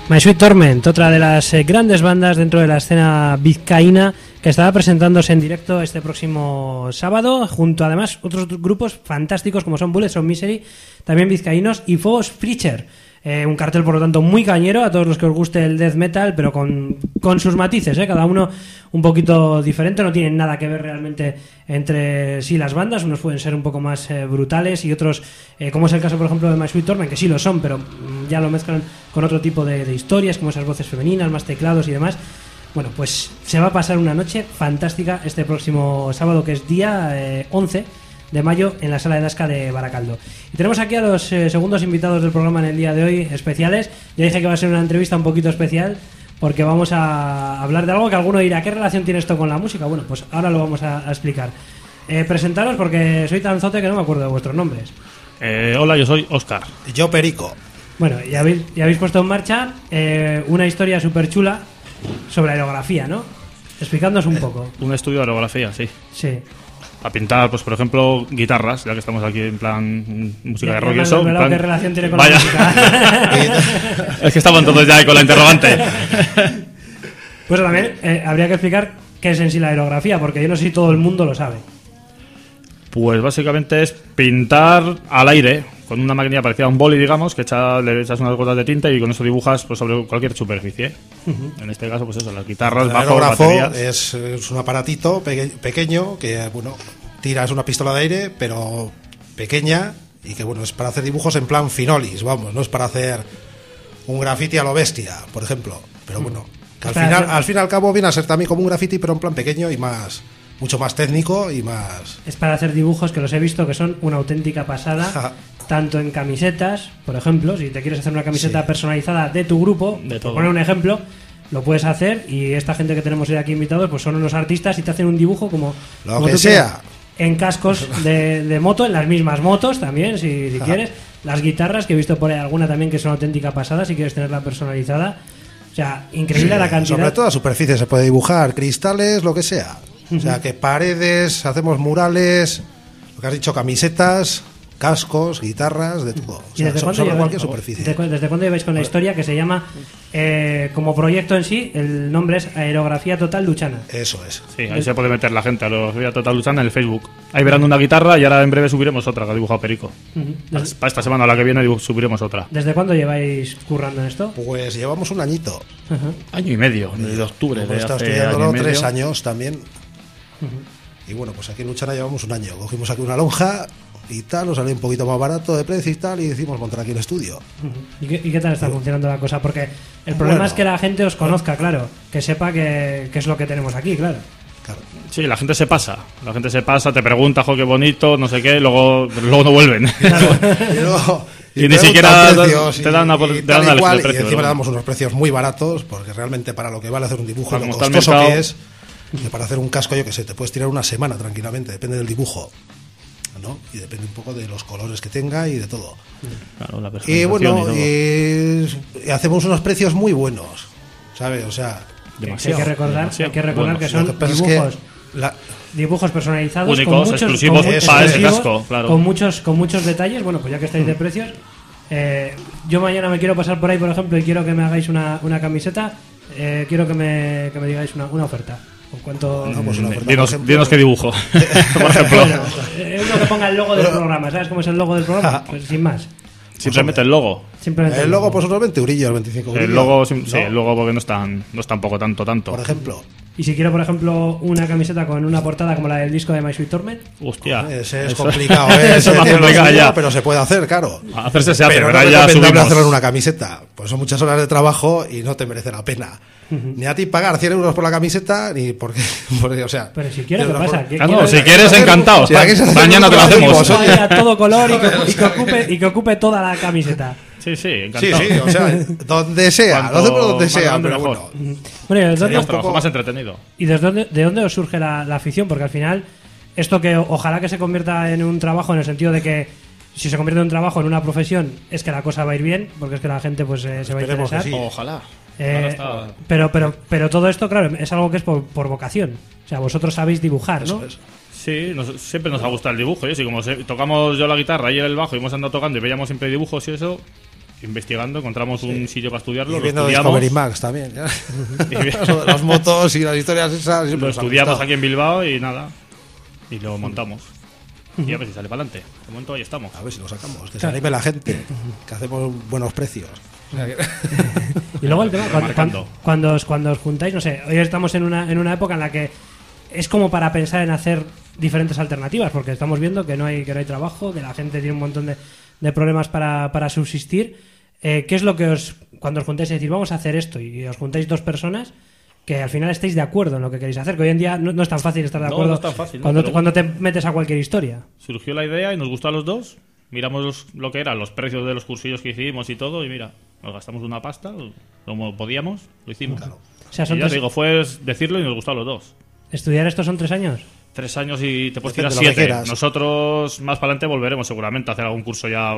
My Sweet Torment, otra de las eh, grandes bandas dentro de la escena vizcaína que estará presentándose en directo este próximo sábado, junto además otros grupos fantásticos como son Bullets of Misery, también vizcaínos, y Phobos Preacher. Eh, un cartel, por lo tanto, muy cañero a todos los que os guste el death metal, pero con, con sus matices, ¿eh? Cada uno un poquito diferente, no tienen nada que ver realmente entre sí las bandas. Unos pueden ser un poco más eh, brutales y otros, eh, como es el caso, por ejemplo, de My Sweet Torment, que sí lo son, pero mm, ya lo mezclan con otro tipo de, de historias, como esas voces femeninas, más teclados y demás. Bueno, pues se va a pasar una noche fantástica este próximo sábado, que es día eh, once de mayo, en la Sala de Dasca de Baracaldo. Y tenemos aquí a los eh, segundos invitados del programa en el día de hoy, especiales. Ya dije que va a ser una entrevista un poquito especial, porque vamos a hablar de algo que alguno dirá, ¿qué relación tiene esto con la música? Bueno, pues ahora lo vamos a, a explicar. Eh, presentaros, porque soy tan zote que no me acuerdo de vuestros nombres. Eh, hola, yo soy Óscar. Yo Perico. Bueno, ya habéis, ya habéis puesto en marcha eh, una historia súper chula sobre aerografía, ¿no? Explicándonos un poco. Un estudio de aerografía, sí. Sí. A pintar, pues por ejemplo, guitarras, ya que estamos aquí en plan mm, música Ya- de ya rock y me eso. han en revelado plan- qué relación tiene con Vaya. la música. Es que estaban todos ya ahí con la interrogante. Pues también eh, habría que explicar qué es en sí la aerografía, porque yo no sé si todo el mundo lo sabe. Pues básicamente es pintar al aire con una máquina parecida a un boli, digamos, que echa, le echas unas gotas de tinta y con eso dibujas pues, sobre cualquier superficie. En este caso, pues eso, las guitarras, El bajos, aerógrafo baterías. es, es un aparatito peque- pequeño que, bueno, tiras una pistola de aire, pero pequeña, y que, bueno, es para hacer dibujos en plan finolis, vamos, no es para hacer un graffiti a lo bestia, por ejemplo. Pero bueno, que al Para final, hacer- al fin y al cabo viene a ser también como un graffiti, pero en plan pequeño y más, mucho más técnico y más... Es para hacer dibujos que los he visto que son una auténtica pasada, tanto en camisetas, por ejemplo, si te quieres hacer una camiseta Sí. personalizada de tu grupo, De por todo. poner un ejemplo, lo puedes hacer, y esta gente que tenemos hoy aquí invitados pues son unos artistas y te hacen un dibujo como, Lo como que tú sea. quieras, en cascos de, de moto, en las mismas motos también, si, si quieres, las guitarras, que he visto por ahí alguna también que son auténtica pasada, si quieres tenerla personalizada. O sea, increíble la cantidad. Sobre toda superficie se puede dibujar, cristales, lo que sea. O sea, que paredes, hacemos murales, lo que has dicho, camisetas, cascos, guitarras, de todo. O ¿Y sea, desde so- cuándo sobre lleváis- cualquier superficie. ¿Desde, cu- desde cuándo lleváis con la historia que se llama, eh, como proyecto en sí, el nombre es Aerografía Total Luchana? Eso es. Sí, ahí se puede meter la gente a los Vía Total Luchana en el Facebook. Ahí verán una guitarra y ahora en breve subiremos otra que ha dibujado Perico. Ujú. ¿Desde, Para esta semana o la que viene dibu- subiremos otra. desde cuándo lleváis currando en esto? Pues llevamos un añito. Ajá. Año y medio, desde octubre Hemos de estado hace año estudiándolo y medio. tres años también. Y bueno, pues aquí en Luchana llevamos un año. Cogimos aquí una lonja y tal, nos salió un poquito más barato de precio y tal, y decidimos montar aquí un estudio. Ujú. ¿Y qué, y qué tal está funcionando la cosa? Porque el problema Bueno. es que la gente os conozca, claro, que sepa que, que es lo que tenemos aquí, claro. Claro. Sí, la gente se pasa. La gente se pasa, te pregunta, jo, qué bonito, no sé qué, luego, luego no vuelven. Y, luego- Y ni preguntan siquiera precios te dan una- te tal dan y una cual, lista de precios, y encima ¿no? le damos unos precios muy baratos, porque realmente para lo que vale hacer un dibujo, Para lo como está el costoso mercado. que es, que para hacer un casco, yo que sé, te puedes tirar una semana tranquilamente, depende del dibujo, ¿no? Y depende un poco de los colores que tenga y de todo. Claro, la Y personalización bueno, y todo. y- y hacemos unos precios muy buenos, ¿sabes? O sea, Que Demasiado, hay que recordar, demasiado. hay que recordar Bueno, que lo son que pasa dibujos, es que la- dibujos personalizados Únicos, con muchos, exclusivos con muchos- para ese exclusivos, casco, claro. con muchos con muchos detalles. Bueno, pues ya que estáis de precios, eh, yo mañana me quiero pasar por ahí, por ejemplo, y quiero que me hagáis una, una camiseta. eh, quiero que me, que me digáis una, una oferta. ¿Con cuánto? No, pues una oferta, Dinos, por ejemplo- dinos qué dibujo, por ejemplo. Bueno, eh, uno que ponga el logo del programa. ¿Sabes cómo es el logo del programa? Pues sin más. Simplemente el logo. Simplemente el logo, pues unos veinte eurillos, veinticinco eurillos. El logo, sí, ¿no? sí, el logo porque no es tan, no es tampoco tanto, tanto. Por ejemplo. Y si quiero, por ejemplo, una camiseta con una portada como la del disco de My Sweet Torment. Hostia. Ese es eso- complicado, ¿eh? Eso Ese es más tiene lo complicado suyo, ya. pero se puede hacer, claro. Hacerse se hace, pero pero no es ya recomendable subimos. hacerlo en una camiseta. Pues son muchas horas de trabajo y no te merece la pena. Ni a ti pagar cien euros por la camiseta, ni porque, porque o sea... Pero si quieres, ¿qué de una pasa? forma- ¿Qué- Ah, no, quieres- si quieres, hacer- encantado. si quieres hacer Mañana te lo un hacemos. dibujo, Que vaya a todo color y que, y que ocupe, y que ocupe toda la camiseta. Sí, sí, Sí, encantado. sí, o sea, donde sea, Cuanto lo hacemos donde más sea, grande, pero mejor. bueno. Bueno, ¿y desde Sería un dónde, trabajo más entretenido. y desde dónde, de dónde os surge la, la afición? Porque al final, esto que o- ojalá que se convierta en un trabajo, en el sentido de que si se convierte en un trabajo, en una profesión, es que la cosa va a ir bien, porque es que la gente pues eh, se va a Esperemos que interesar. sí. Ojalá. Eh, Ahora está- pero, pero, pero todo esto, claro, es algo que es por, por vocación. O sea, vosotros sabéis dibujar, ¿no? Eso es. Sí, nos- siempre nos ha gustado el dibujo. Y así como se- tocamos yo la guitarra y él el bajo y hemos andado tocando y veíamos siempre dibujos y eso. investigando, encontramos un sitio para estudiarlo, Y lo viendo estudiamos, Discovery Max también. ¿ya? Lo de las motos y las historias esas. siempre lo nos han estudiamos gustado. aquí en Bilbao y nada, y lo montamos. Y a ver si sale para adelante. De momento ahí estamos. A ver si lo sacamos, que se anime la gente, que hacemos buenos precios. O sea que- Y luego el tema, cuando, Remarcando. cuando, cuando os, cuando os juntáis, no sé, hoy estamos en una, en una época en la que es como para pensar en hacer diferentes alternativas, porque estamos viendo que no hay, que no hay trabajo, que la gente tiene un montón de, de problemas para, para subsistir. Eh, ¿Qué es lo que os, cuando os juntáis y decir, vamos a hacer esto, y os juntáis dos personas, que al final estéis de acuerdo en lo que queréis hacer? Que hoy en día no, no es tan fácil estar de No, acuerdo no es tan fácil, ¿no? cuando, Pero cuando te metes a cualquier historia. Surgió la idea y nos gustó a los dos. Miramos los- lo que eran los precios de los cursillos que hicimos y todo, y mira, nos gastamos una pasta, como podíamos, lo hicimos. O sea, Y son ya te tres- digo, fue decirlo y nos gustó a los dos. ¿Estudiar esto son tres años? Tres años y te puedes Depende tirar de lo que siete. quieras. Nosotros más para adelante volveremos seguramente a hacer algún curso ya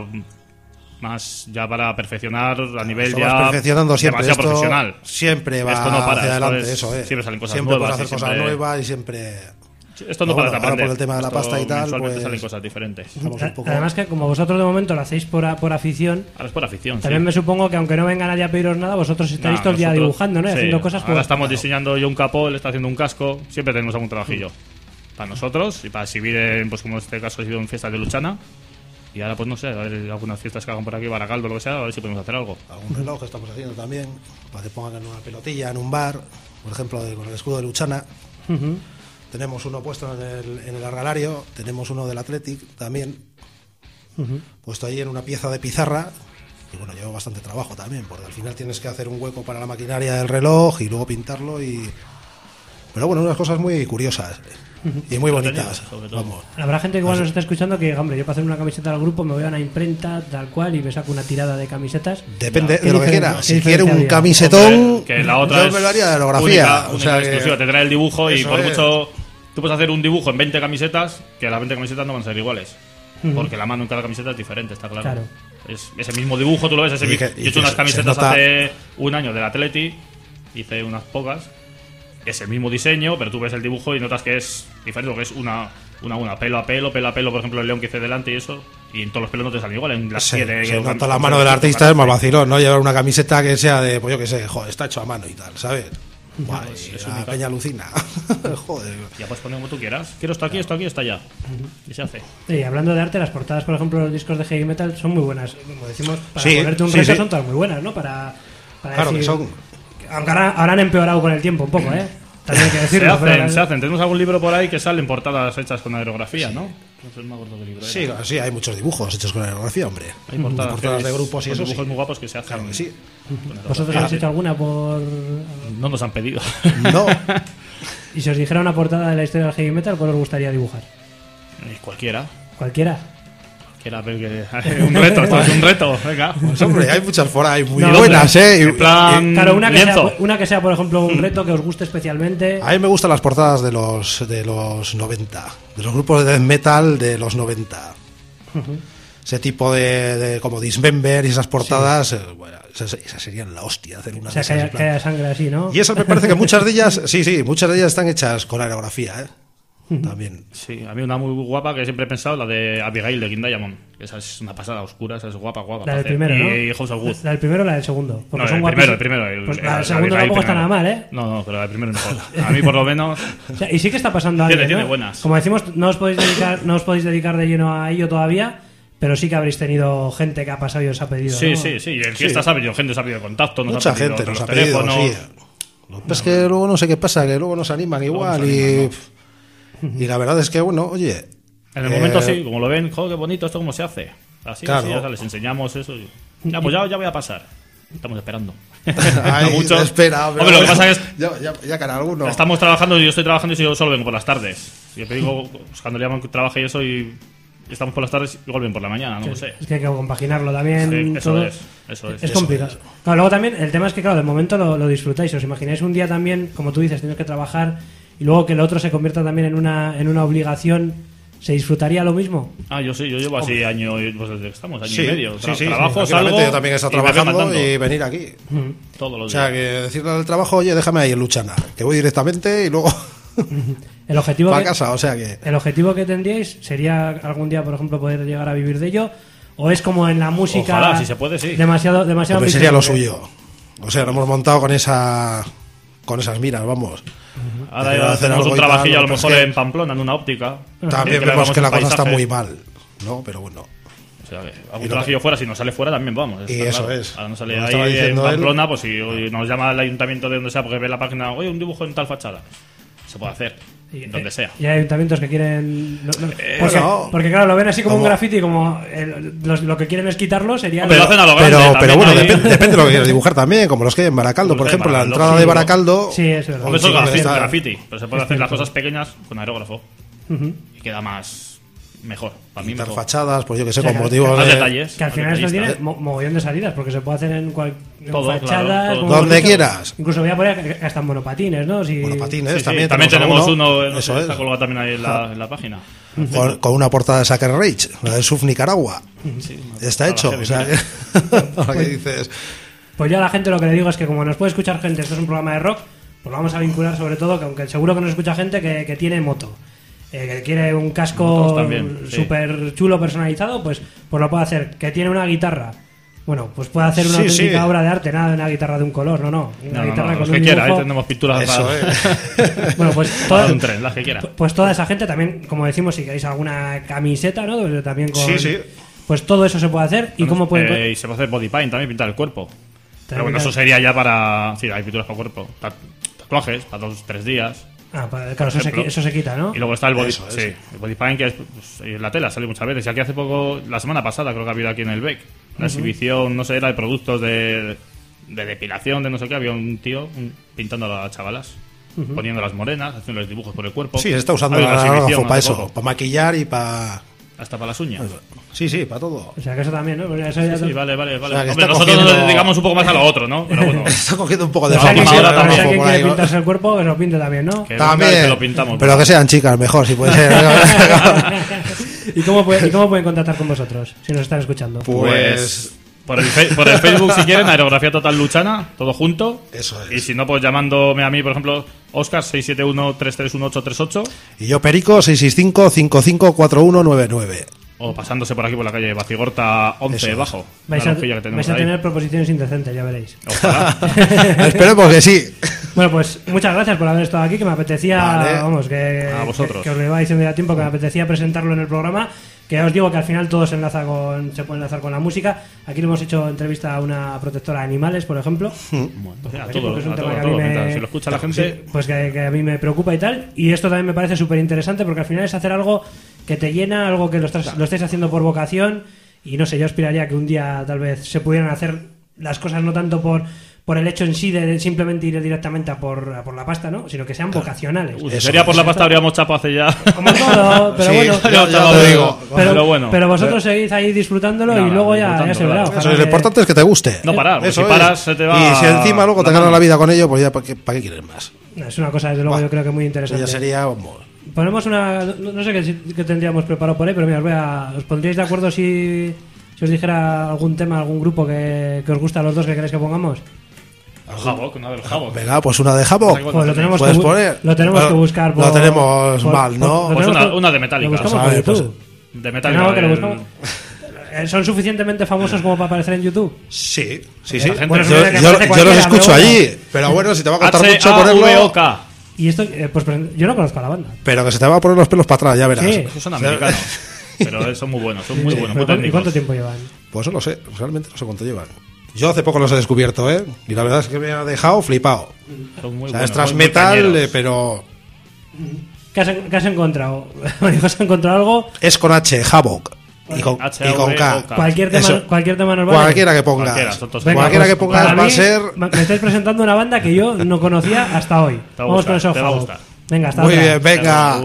más ya para perfeccionar a nivel Esto ya vas perfeccionando siempre. demasiado Esto profesional. siempre va Esto no para, hacia esto adelante, es- eso es. siempre salen cosas siempre nuevas puedes hacer y cosas siempre- nuevas y siempre... Esto no Ahora- para de ahora aprender. por el tema de la Esto pasta y tal, mensualmente pues- salen cosas diferentes. Estamos un poco... Además que como vosotros de momento lo hacéis por, a- por afición, Ahora es por afición. también sí. me supongo que aunque no venga nadie a pediros nada, vosotros estaréis Nah, todo el día nosotros- dibujando, ¿no? Y sí. haciendo cosas Ahora por... estamos diseñando yo un capó, él está haciendo un casco. Siempre tenemos algún trabajillo. Para nosotros y para exhibir, en, pues como en este caso ha sido en fiestas de Luchana. Y ahora, pues no sé, a ver algunas fiestas que hagan por aquí, Baracaldo, lo que sea, a ver si podemos hacer algo. Algún reloj estamos haciendo también, para que pongan en una pelotilla en un bar, por ejemplo, de- con el escudo de Luchana. Ujú. Tenemos uno puesto en el, en el Argalario, tenemos uno del Athletic también, Ujú. puesto ahí en una pieza de pizarra. Y bueno, lleva bastante trabajo también, porque al final tienes que hacer un hueco para la maquinaria del reloj y luego pintarlo y... Pero bueno, unas cosas muy curiosas y muy bonitas. sobre todo. Vamos. Habrá gente que igual nos está escuchando que, hombre, yo para hacer una camiseta al grupo me voy a una imprenta tal cual y me saco una tirada de camisetas. Depende ¿Qué de lo que diferencia- quiera. qué Si quiere diferencia un habría? camisetón, Hombre, que la otra yo es me lo haría de aerografía. única, o única sea y que- exclusiva. Te trae el dibujo y Eso por es. mucho... Tú puedes hacer un dibujo en veinte camisetas, que las veinte camisetas no van a ser iguales. Ujú. Porque la mano en cada camiseta es diferente, está claro. Claro. Es ese mismo dibujo, tú lo ves. Ese Y mi- que- yo y he hecho que unas se- camisetas se nota- hace un año del Atleti, hice unas pocas. Es el mismo diseño, pero tú ves el dibujo y notas que es diferente, porque es una, una, una, pelo a pelo, pelo a pelo, por ejemplo, el león que hice delante y eso. Y en todos los pelos no te salen igual. En las Se, siete, se en- nota la en- mano del en- artista, es más vacilón, ¿no? Llevar una camiseta que sea de, pues yo que sé, joder, está hecho a mano y tal, ¿sabes? Buah, es- y es la única. peña alucina. Joder. Ya puedes poner como tú quieras. Quiero esto aquí, esto aquí, está ya. Y se hace. Y hablando de arte, las portadas, por ejemplo, los discos de heavy metal son muy buenas. Como decimos, para Sí, ponerte un sí, reto sí. son todas muy buenas, ¿no? Para, para Claro que decir- son. Aunque ahora, ahora han empeorado con el tiempo un poco, ¿eh? También hay que Se decirlo. hacen, pero- se hacen. Tenemos algún libro por ahí que salen portadas hechas con aerografía, ¿no? No sé, no me acuerdo qué libro era. Sí, sí, hay muchos dibujos hechos con aerografía, hombre. Hay portadas, portadas que de es- grupos y son eso dibujos sí. muy guapos que se hacen. Claro que sí. con aerografía. ¿Vosotros habéis hecho alguna por...? No nos han pedido. No, Y si os dijera una portada de la historia del heavy metal, ¿cuál os gustaría dibujar? Eh, Cualquiera. ¿Cualquiera? Cualquiera, pero que... un reto, esto es un reto. Venga. pues hombre, hay muchas por ahí muy No, buenas, ¿eh? Y- En plan, Claro, una que, sea, lienzo. una que sea, por ejemplo, un reto que os guste especialmente. A mí me gustan las portadas de los de los noventa, de los grupos de death metal de los noventa. Ese tipo de, de como Dismember y esas portadas, eh, bueno, esas, esas serían la hostia hacer una O sea, de que esas, haya, en que plan. haya sangre así, ¿no? Y esas me parece que muchas de ellas, sí, sí, muchas de ellas están hechas con aerografía, ¿eh? También. Sí, a mí una muy guapa que siempre he pensado, la de Abigail de King Diamond. Esa es una pasada oscura, esa es guapa, guapa. La del para hacer. primero, ¿no? Y House of Wood. ¿La del primero o la del segundo? Porque No, son el guapísimos. primero, el primero. el- Pues el- la del la segundo Abigail tampoco está primero. nada mal, ¿eh? No, no, pero la del primero es mejor. A mí, por lo menos. O sea, y sí que está pasando algo, Tiene- tiene ¿no? buenas. Como decimos, no os podéis dedicar, no os podéis dedicar de lleno a ello todavía, pero sí que habréis tenido gente que ha pasado y os ha pedido. Sí, ¿no? sí, sí. En fiestas ha pedido gente, nos ha pedido contacto, nos Mucha ha pedido gente los nos ha pedido, teléfonos. sí. Lo que pasa es que luego no sé qué pasa, que luego nos animan igual nos y, animan, y la verdad es que, bueno, oye... En el momento eh, sí, como lo ven, joder, qué bonito, esto cómo se hace. Así, Claro. así, ya les enseñamos eso. y- Ya, pues ya, ya voy a pasar. Estamos esperando. Ay, No mucho. espera, pero Hombre, lo que bueno, pasa es ya, ya, ya cara alguno. estamos trabajando, yo estoy trabajando y yo solo vengo por las tardes. Yo te digo, pues, cuando le llaman que trabaje y eso y estamos por las tardes, igual ven por la mañana, no lo sé. Es que hay que compaginarlo también. Sí, eso todo. es, eso es. Es Eso complicado. Claro, luego también, el tema es que, claro, de momento lo, lo disfrutáis. ¿Os imagináis un día también, como tú dices, tienes que trabajar y luego que el otro se convierta también en una, en una obligación? ¿Se disfrutaría lo mismo? Ah, yo sí, yo llevo así año, y- pues desde que estamos, año Sí, y medio. sí, Tra- sí, trabajo, tranquilamente, salgo yo también he estado y me voy trabajando matando. y venir aquí. Todos los O sea, días. que decirle al trabajo, oye, déjame ahí en Luchana, que voy directamente y luego El objetivo, para que, casa, o sea que... el objetivo que tendríais sería algún día, por ejemplo, poder llegar a vivir de ello, o es como en la música. Ojalá, si se puede, sí. Demasiado, demasiado. Hombre, sería lo ambicioso? suyo. O sea, lo hemos montado con esa con esas miras, vamos. Ahora Pero ya hacer hacemos algo un y tal, trabajillo a lo pues mejor que- en Pamplona, en una óptica. También Que le vemos hagamos que la un cosa está paisaje. muy mal, ¿no? Pero bueno. O sea, que algún Y lo trabajillo que- fuera, si nos sale fuera también vamos. Y está eso claro. es. Ahora nos sale Como ahí estaba en diciendo él- Pamplona, pues si hoy nos llama el ayuntamiento de donde sea porque ve la página, oye, un dibujo en tal fachada. Se puede hacer, Y, donde eh, sea. Y hay ayuntamientos que quieren. no- no, Eh, porque, no. porque, claro, lo ven así como, Como- un graffiti, como el- los- lo que quieren es quitarlo, sería. Hombre, lo hacen a lo grande. Pero, también pero bueno, hay- depen- depende de lo que quieras dibujar también, como los que hay en Baracaldo, Como por los que hay en ejemplo, la Baracaldo, entrada sí, de ¿no? Baracaldo. Sí, eso es verdad. Hombre, eso es sí, graffiti, está- graffiti, pero se puede hacer las cierto. cosas pequeñas con aerógrafo Ujú. y queda más mejor. Para mí Pintar mejor. fachadas, pues yo que sé, O sea, con que- motivos Más de... detalles. Que al más final esto detallista. tiene mo- mogollón de salidas, porque se puede hacer en, cual, en Todo, fachadas. claro, todo. como hemos Donde dicho. quieras. Incluso voy a poner hasta en monopatines, ¿no? Si, Monopatines, Sí, sí, también, también tenemos uno, no eso sé, es. está colgado también ahí en la, en la página. Con, con una portada de Sucker Rage, la de Surf Nicaragua. Está hecho. O sea, que, ahora que dices. Pues yo a la gente lo que le digo es que como nos puede escuchar gente, esto es un programa de rock, pues lo vamos a vincular sobre todo, que aunque seguro que nos escucha gente que, que tiene moto, eh, que quiere un casco Motos también, sí. súper chulo personalizado, pues, pues lo puede hacer. Que tiene una guitarra, bueno, pues puede hacer una Sí, auténtica sí. obra de arte, nada de una guitarra de un color, no, no. Una No, no, guitarra no, los con que un quiera, ahí dibujo. tenemos pinturas Eso para, es. Bueno, pues para toda, un tren, las que quiera. pues toda esa gente también, como decimos, si queréis alguna camiseta, ¿no? Pues también con, Sí, sí. Pues todo eso se puede hacer. ¿Y cómo pueden...? Eh, y se puede hacer body paint también, pintar el cuerpo. Pero bueno, pintar- eso sería ya para. Sí, hay pinturas para el cuerpo. Ta- Tatuajes, para dos, tres días. Ah, pues, claro, eso se, ejemplo. qui- eso se quita, ¿no? Y luego está el body, Eso es. sí, el body paint, que es pues, en la tela, sale muchas veces. Y aquí hace poco, la semana pasada, creo que ha habido aquí en el B E C, una exhibición, no sé, era de productos de, de depilación, de no sé qué. Había un tío un- pintando a las chavalas, poniendo las morenas, haciendo los dibujos por el cuerpo. Sí, está usando Había el una exhibición aerógrafo para hace eso, poco, para maquillar y para. hasta para las uñas. Sí, sí, para todo. O sea, que eso también, ¿no? Porque eso ya Sí, sí, vale, vale, vale. O sea, que Hombre, está nosotros cogiendo- nos dedicamos un poco más a lo otro, ¿no? Pero bueno, Está cogiendo un poco de O sea, que Vamos, si ahora o sea, tampoco que por quiere ahí, ¿no? pintarse el cuerpo, que se lo pinte también, ¿no? que venga y También. te lo pintamos. Pero que sean chicas, mejor, si puede ser. ¿Y, cómo puede- ¿Y cómo pueden contactar con vosotros? Si nos están escuchando. Pues por el, fe- por el Facebook, si quieren, Aerografía Total Luchana, todo junto. Eso es. Y si no, pues llamándome a mí, por ejemplo, Oscar seis siete uno, tres tres uno, ocho tres ocho, Y yo, Perico, seis seis cinco, cinco cinco cuatro uno nueve nueve. o pasándose por aquí por la calle Bacigorta once Eso es. bajo. Vais una a, lonjilla que tenemos vais a ahí. tener proposiciones indecentes, ya veréis. Ojalá. Esperemos que sí. Bueno, pues muchas gracias por haber estado aquí, que me apetecía, Vale. vamos, que, A vosotros. que, que os lleváis en medio tiempo, que me apetecía presentarlo en el programa, que ya os digo que al final todo se enlaza con, se puede enlazar con la música. Aquí le hemos hecho entrevista a una protectora de animales, por ejemplo. Bueno, pues a Porque todo, es un a tema todo, que a a mí todo. me- Mientras, si lo escucha la gente, Pues que, que a mí me preocupa y tal. Y esto también me parece súper interesante porque al final es hacer algo que te llena, algo que lo, estás, lo estáis haciendo por vocación. Y no sé, yo aspiraría que un día tal vez se pudieran hacer las cosas no tanto por, por el hecho en sí de simplemente ir directamente a por, a por la pasta, ¿no? Sino que sean vocacionales. Uy, si Eso sería por es. la pasta habríamos chapado hace ya. Como todo, pero Sí, bueno. ya- ya Pero- lo digo. Pero, pero bueno. pero vosotros seguís ahí disfrutándolo Nada, y luego ya, ya disfrutando, se verá. claro. Ojalá Eso es, lo que- importante es que te guste. No parar, porque Eso si es. paras se te va Y si encima luego te la ganas mano. la vida con ello, pues ya, ¿para qué, para qué quieres más? Es una cosa, desde luego, Buah, yo creo que muy Eso interesante. ya sería. Vamos. Ponemos una. No, no sé qué, qué tendríamos preparado por ahí, pero mira, os, voy a, ¿os pondríais de acuerdo si, si os dijera algún tema, algún grupo que, que os gusta a los dos que queréis que pongamos? Havok, una del Havok. Venga, pues una de Havok. Pues Pues lo tenemos, que, ¿Puedes bu- poner? lo tenemos Bueno, que buscar por. lo tenemos por- mal, por- ¿no? lo Pues tenemos una, que- una de Metallica. Lo buscamos Vale, por pues- YouTube. De Metallica. No, que lo el- buscamos. Eh, ¿Son suficientemente famosos como para aparecer en YouTube? Sí, sí, La sí. gente- Bueno, Yo, mira que yo- aparece yo los cualquiera, escucho pero allí. Pero bueno, si te va a costar mucho H A V O ponerlo. K. Y esto, eh, pues yo no conozco a la banda. Pero que se te va a poner los pelos para atrás, ya verás. Sí. Esos son americanos. Pero son muy buenos, son muy buenos, muy Pero, ¿y técnicos. cuánto tiempo llevan? Pues no lo sé, realmente no sé cuánto llevan. Yo hace poco los he descubierto, ¿eh? Y la verdad es que me ha dejado flipado. Son muy O sea, buenos, es thrash muy- muy metal, cañeros. eh, pero ¿Qué has, qué has encontrado? ¿Has encontrado algo? es con H, Havok. Y con, H y con K. A V O K. Cualquier tema, Eso. cualquier tema nos vale. Cualquiera que pongas. Cualquiera, son todos Venga, Cualquiera pues, que pongas para va a mí, ser. Me estáis presentando una banda que yo no conocía hasta hoy. Te va a Vamos gustar, con eso. te va a Havok. gustar. Venga, hasta Muy ahora. bien, venga.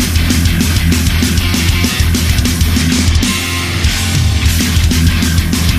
Thank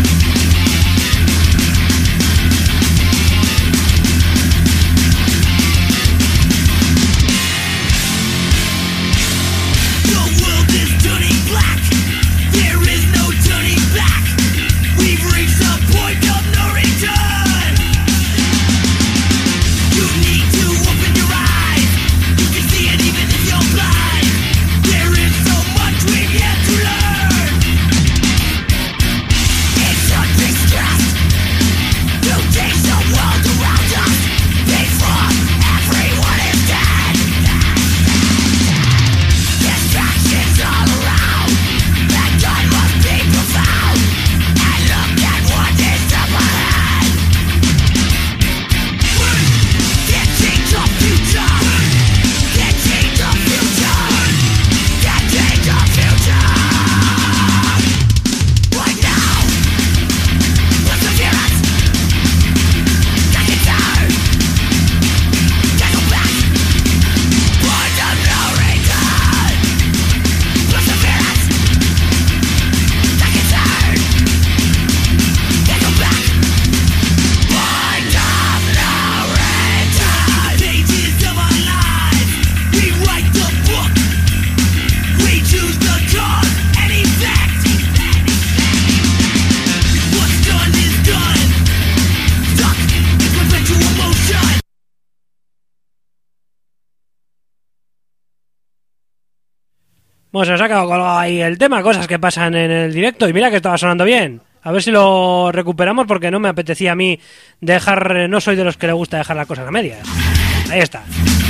Bueno, se nos ha quedado colgado ahí el tema, cosas que pasan en el directo. Y mira que estaba sonando bien. A ver si lo recuperamos porque no me apetecía a mí dejar... No soy de los que le gusta dejar las cosas a medias. Ahí está.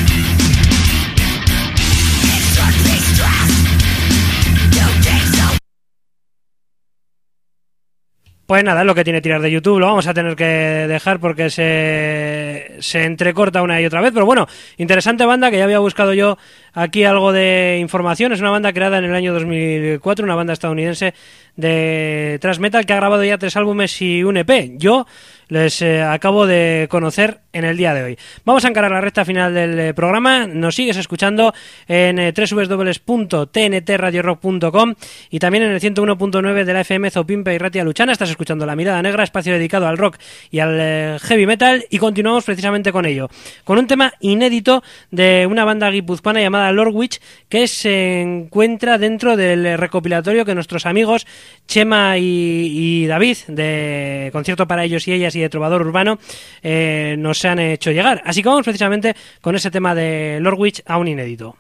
Pues nada, es lo que tiene tirar de YouTube, lo vamos a tener que dejar porque se, se entrecorta una y otra vez, pero bueno, interesante banda que ya había buscado yo aquí algo de información, es una banda creada en el año dos mil cuatro, una banda estadounidense de thrash metal que ha grabado ya tres álbumes y un E P. Yo les eh, acabo de conocer en el día de hoy. Vamos a encarar la recta final del eh, programa. Nos sigues escuchando en eh, doble u doble u doble u punto t n t radio rock punto com y también en el ciento uno punto nueve de la F M Zopimpe y Ratia Luchana. Estás escuchando La Mirada Negra, espacio dedicado al rock y al eh, heavy metal, y continuamos precisamente con ello, con un tema inédito de una banda guipuzcoana llamada Lord Witch, que se encuentra dentro del recopilatorio que nuestros amigos Chema y, y David de Concierto para Ellos y Ellas y de Trovador Urbano eh, nos han hecho llegar. Así que vamos precisamente con ese tema de Lord Witch, aún inédito.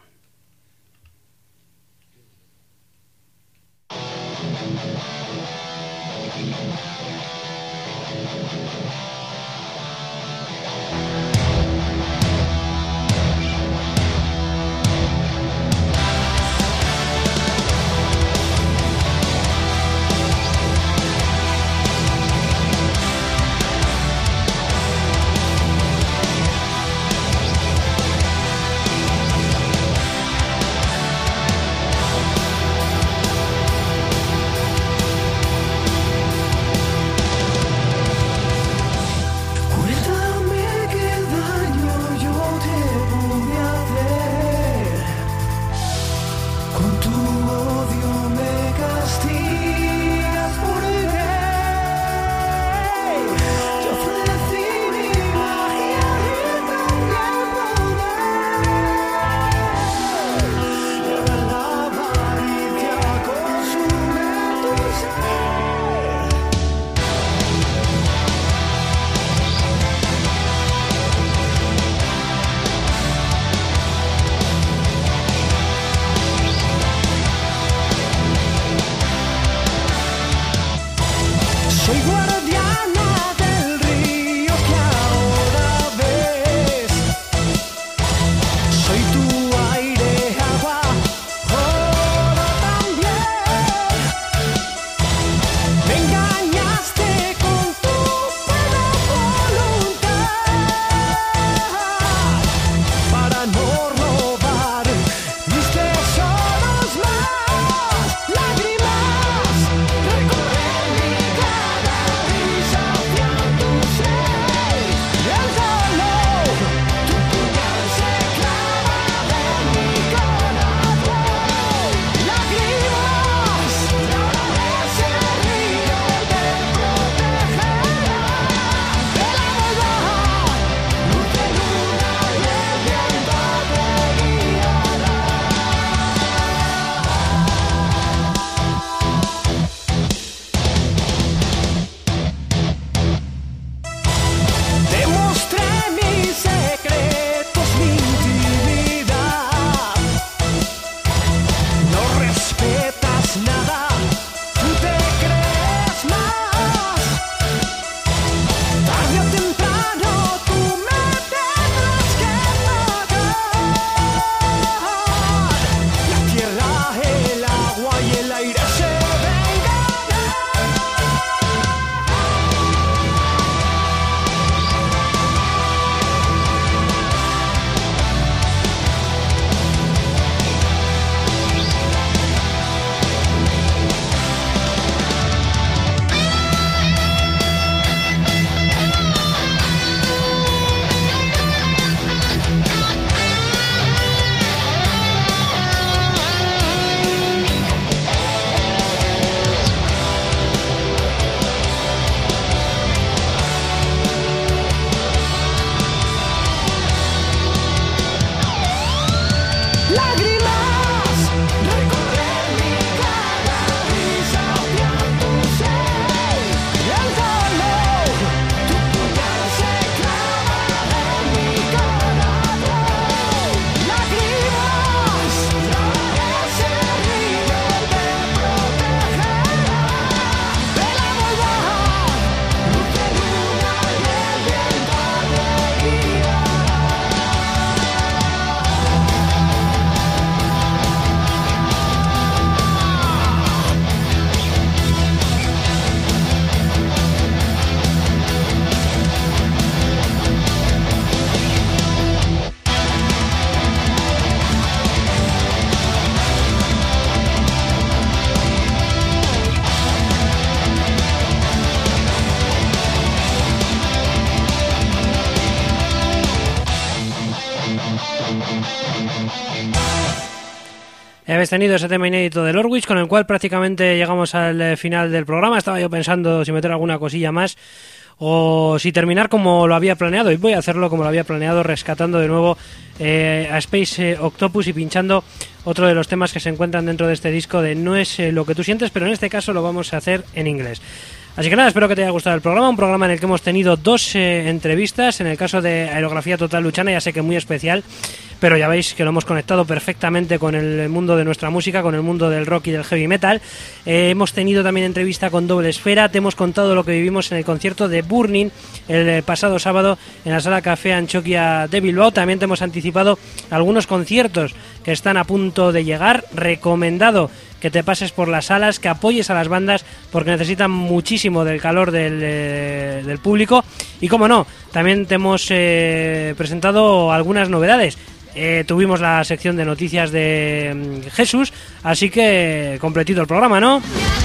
Habéis tenido ese tema inédito de Lordwich, con el cual prácticamente llegamos al eh, final del programa. Estaba yo pensando si meter alguna cosilla más o si terminar como lo había planeado, y voy a hacerlo como lo había planeado, rescatando de nuevo eh, a Space Octopus y pinchando otro de los temas que se encuentran dentro de este disco de No es eh, lo que tú sientes, pero en este caso lo vamos a hacer en inglés. Así que nada, espero que te haya gustado el programa, un programa en el que hemos tenido dos eh, entrevistas. En el caso de Aerografía Total Luchana, ya sé que muy especial, pero ya veis que lo hemos conectado perfectamente con el mundo de nuestra música, con el mundo del rock y del heavy metal. Eh, hemos tenido también entrevista con Doble Esfera, te hemos contado lo que vivimos en el concierto de Burning el pasado sábado en la Sala Café Anchoquia de Bilbao. También te hemos anticipado algunos conciertos que están a punto de llegar. Recomendado que te pases por las salas, que apoyes a las bandas porque necesitan muchísimo del calor del, eh, del público. Y como no, también te hemos eh, presentado algunas novedades. Eh, tuvimos la sección de noticias de mm, Jesús, así que completito el programa, ¿no?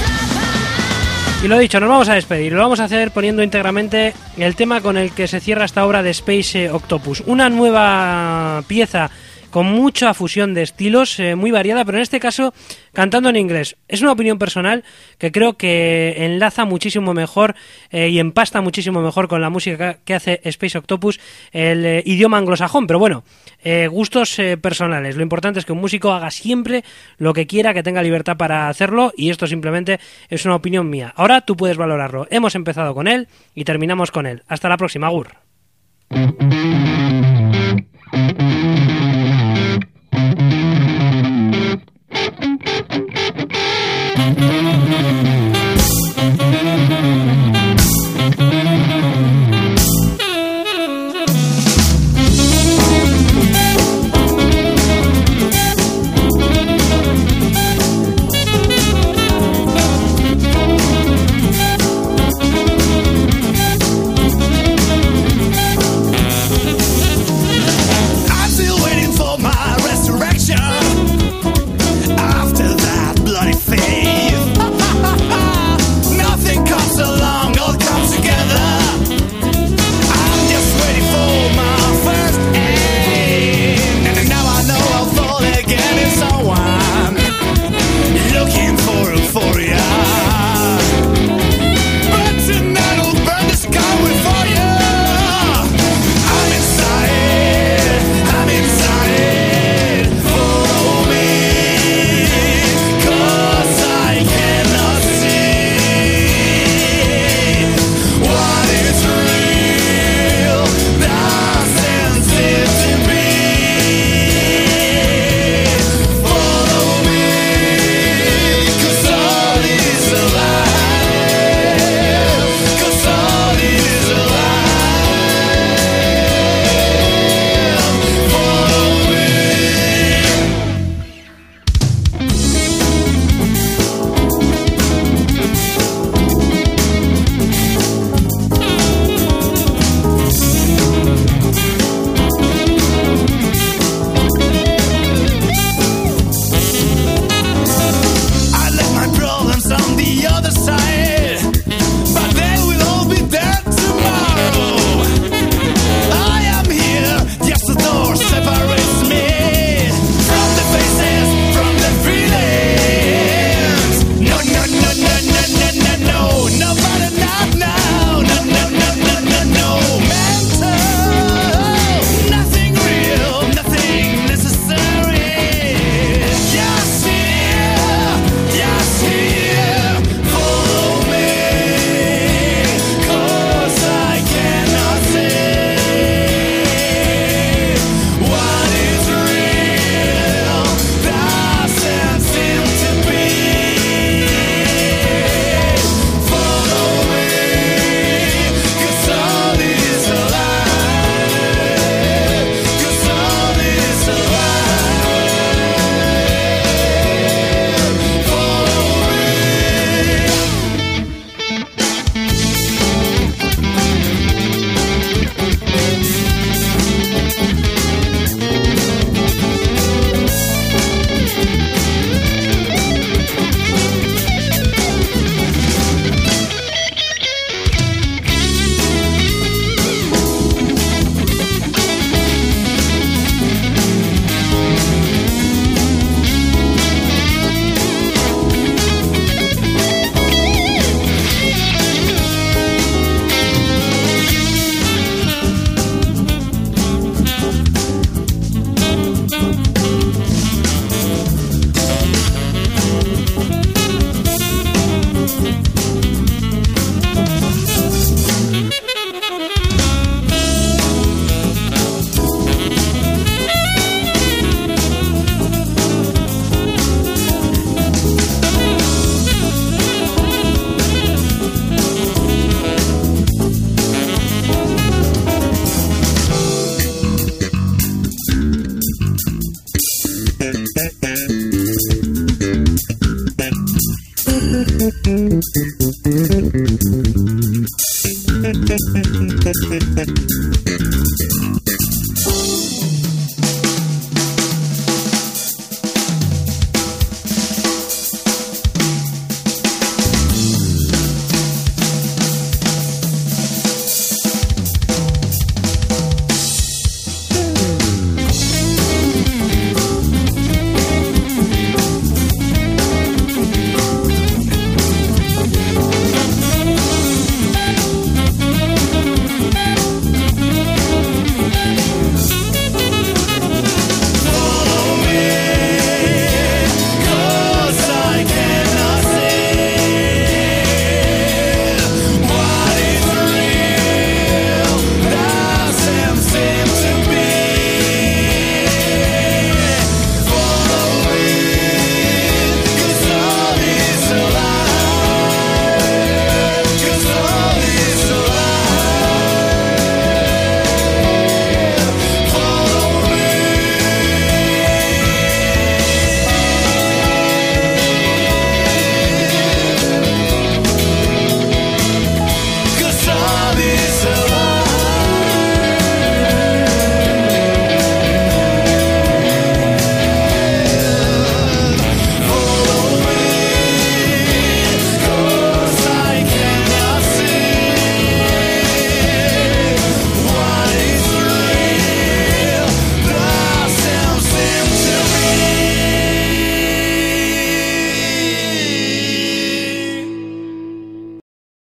Y lo dicho, nos vamos a despedir. Lo vamos a hacer poniendo íntegramente el tema con el que se cierra esta obra de Space Octopus. Una nueva pieza con mucha fusión de estilos, eh, muy variada, pero en este caso cantando en inglés. Es una opinión personal que creo que enlaza muchísimo mejor eh, y empasta muchísimo mejor con la música que hace Space Octopus el eh, idioma anglosajón, pero bueno, eh, gustos eh, personales. Lo importante es que un músico haga siempre lo que quiera, que tenga libertad para hacerlo, y esto simplemente es una opinión mía. Ahora tú puedes valorarlo. Hemos empezado con él y terminamos con él. Hasta la próxima, agur.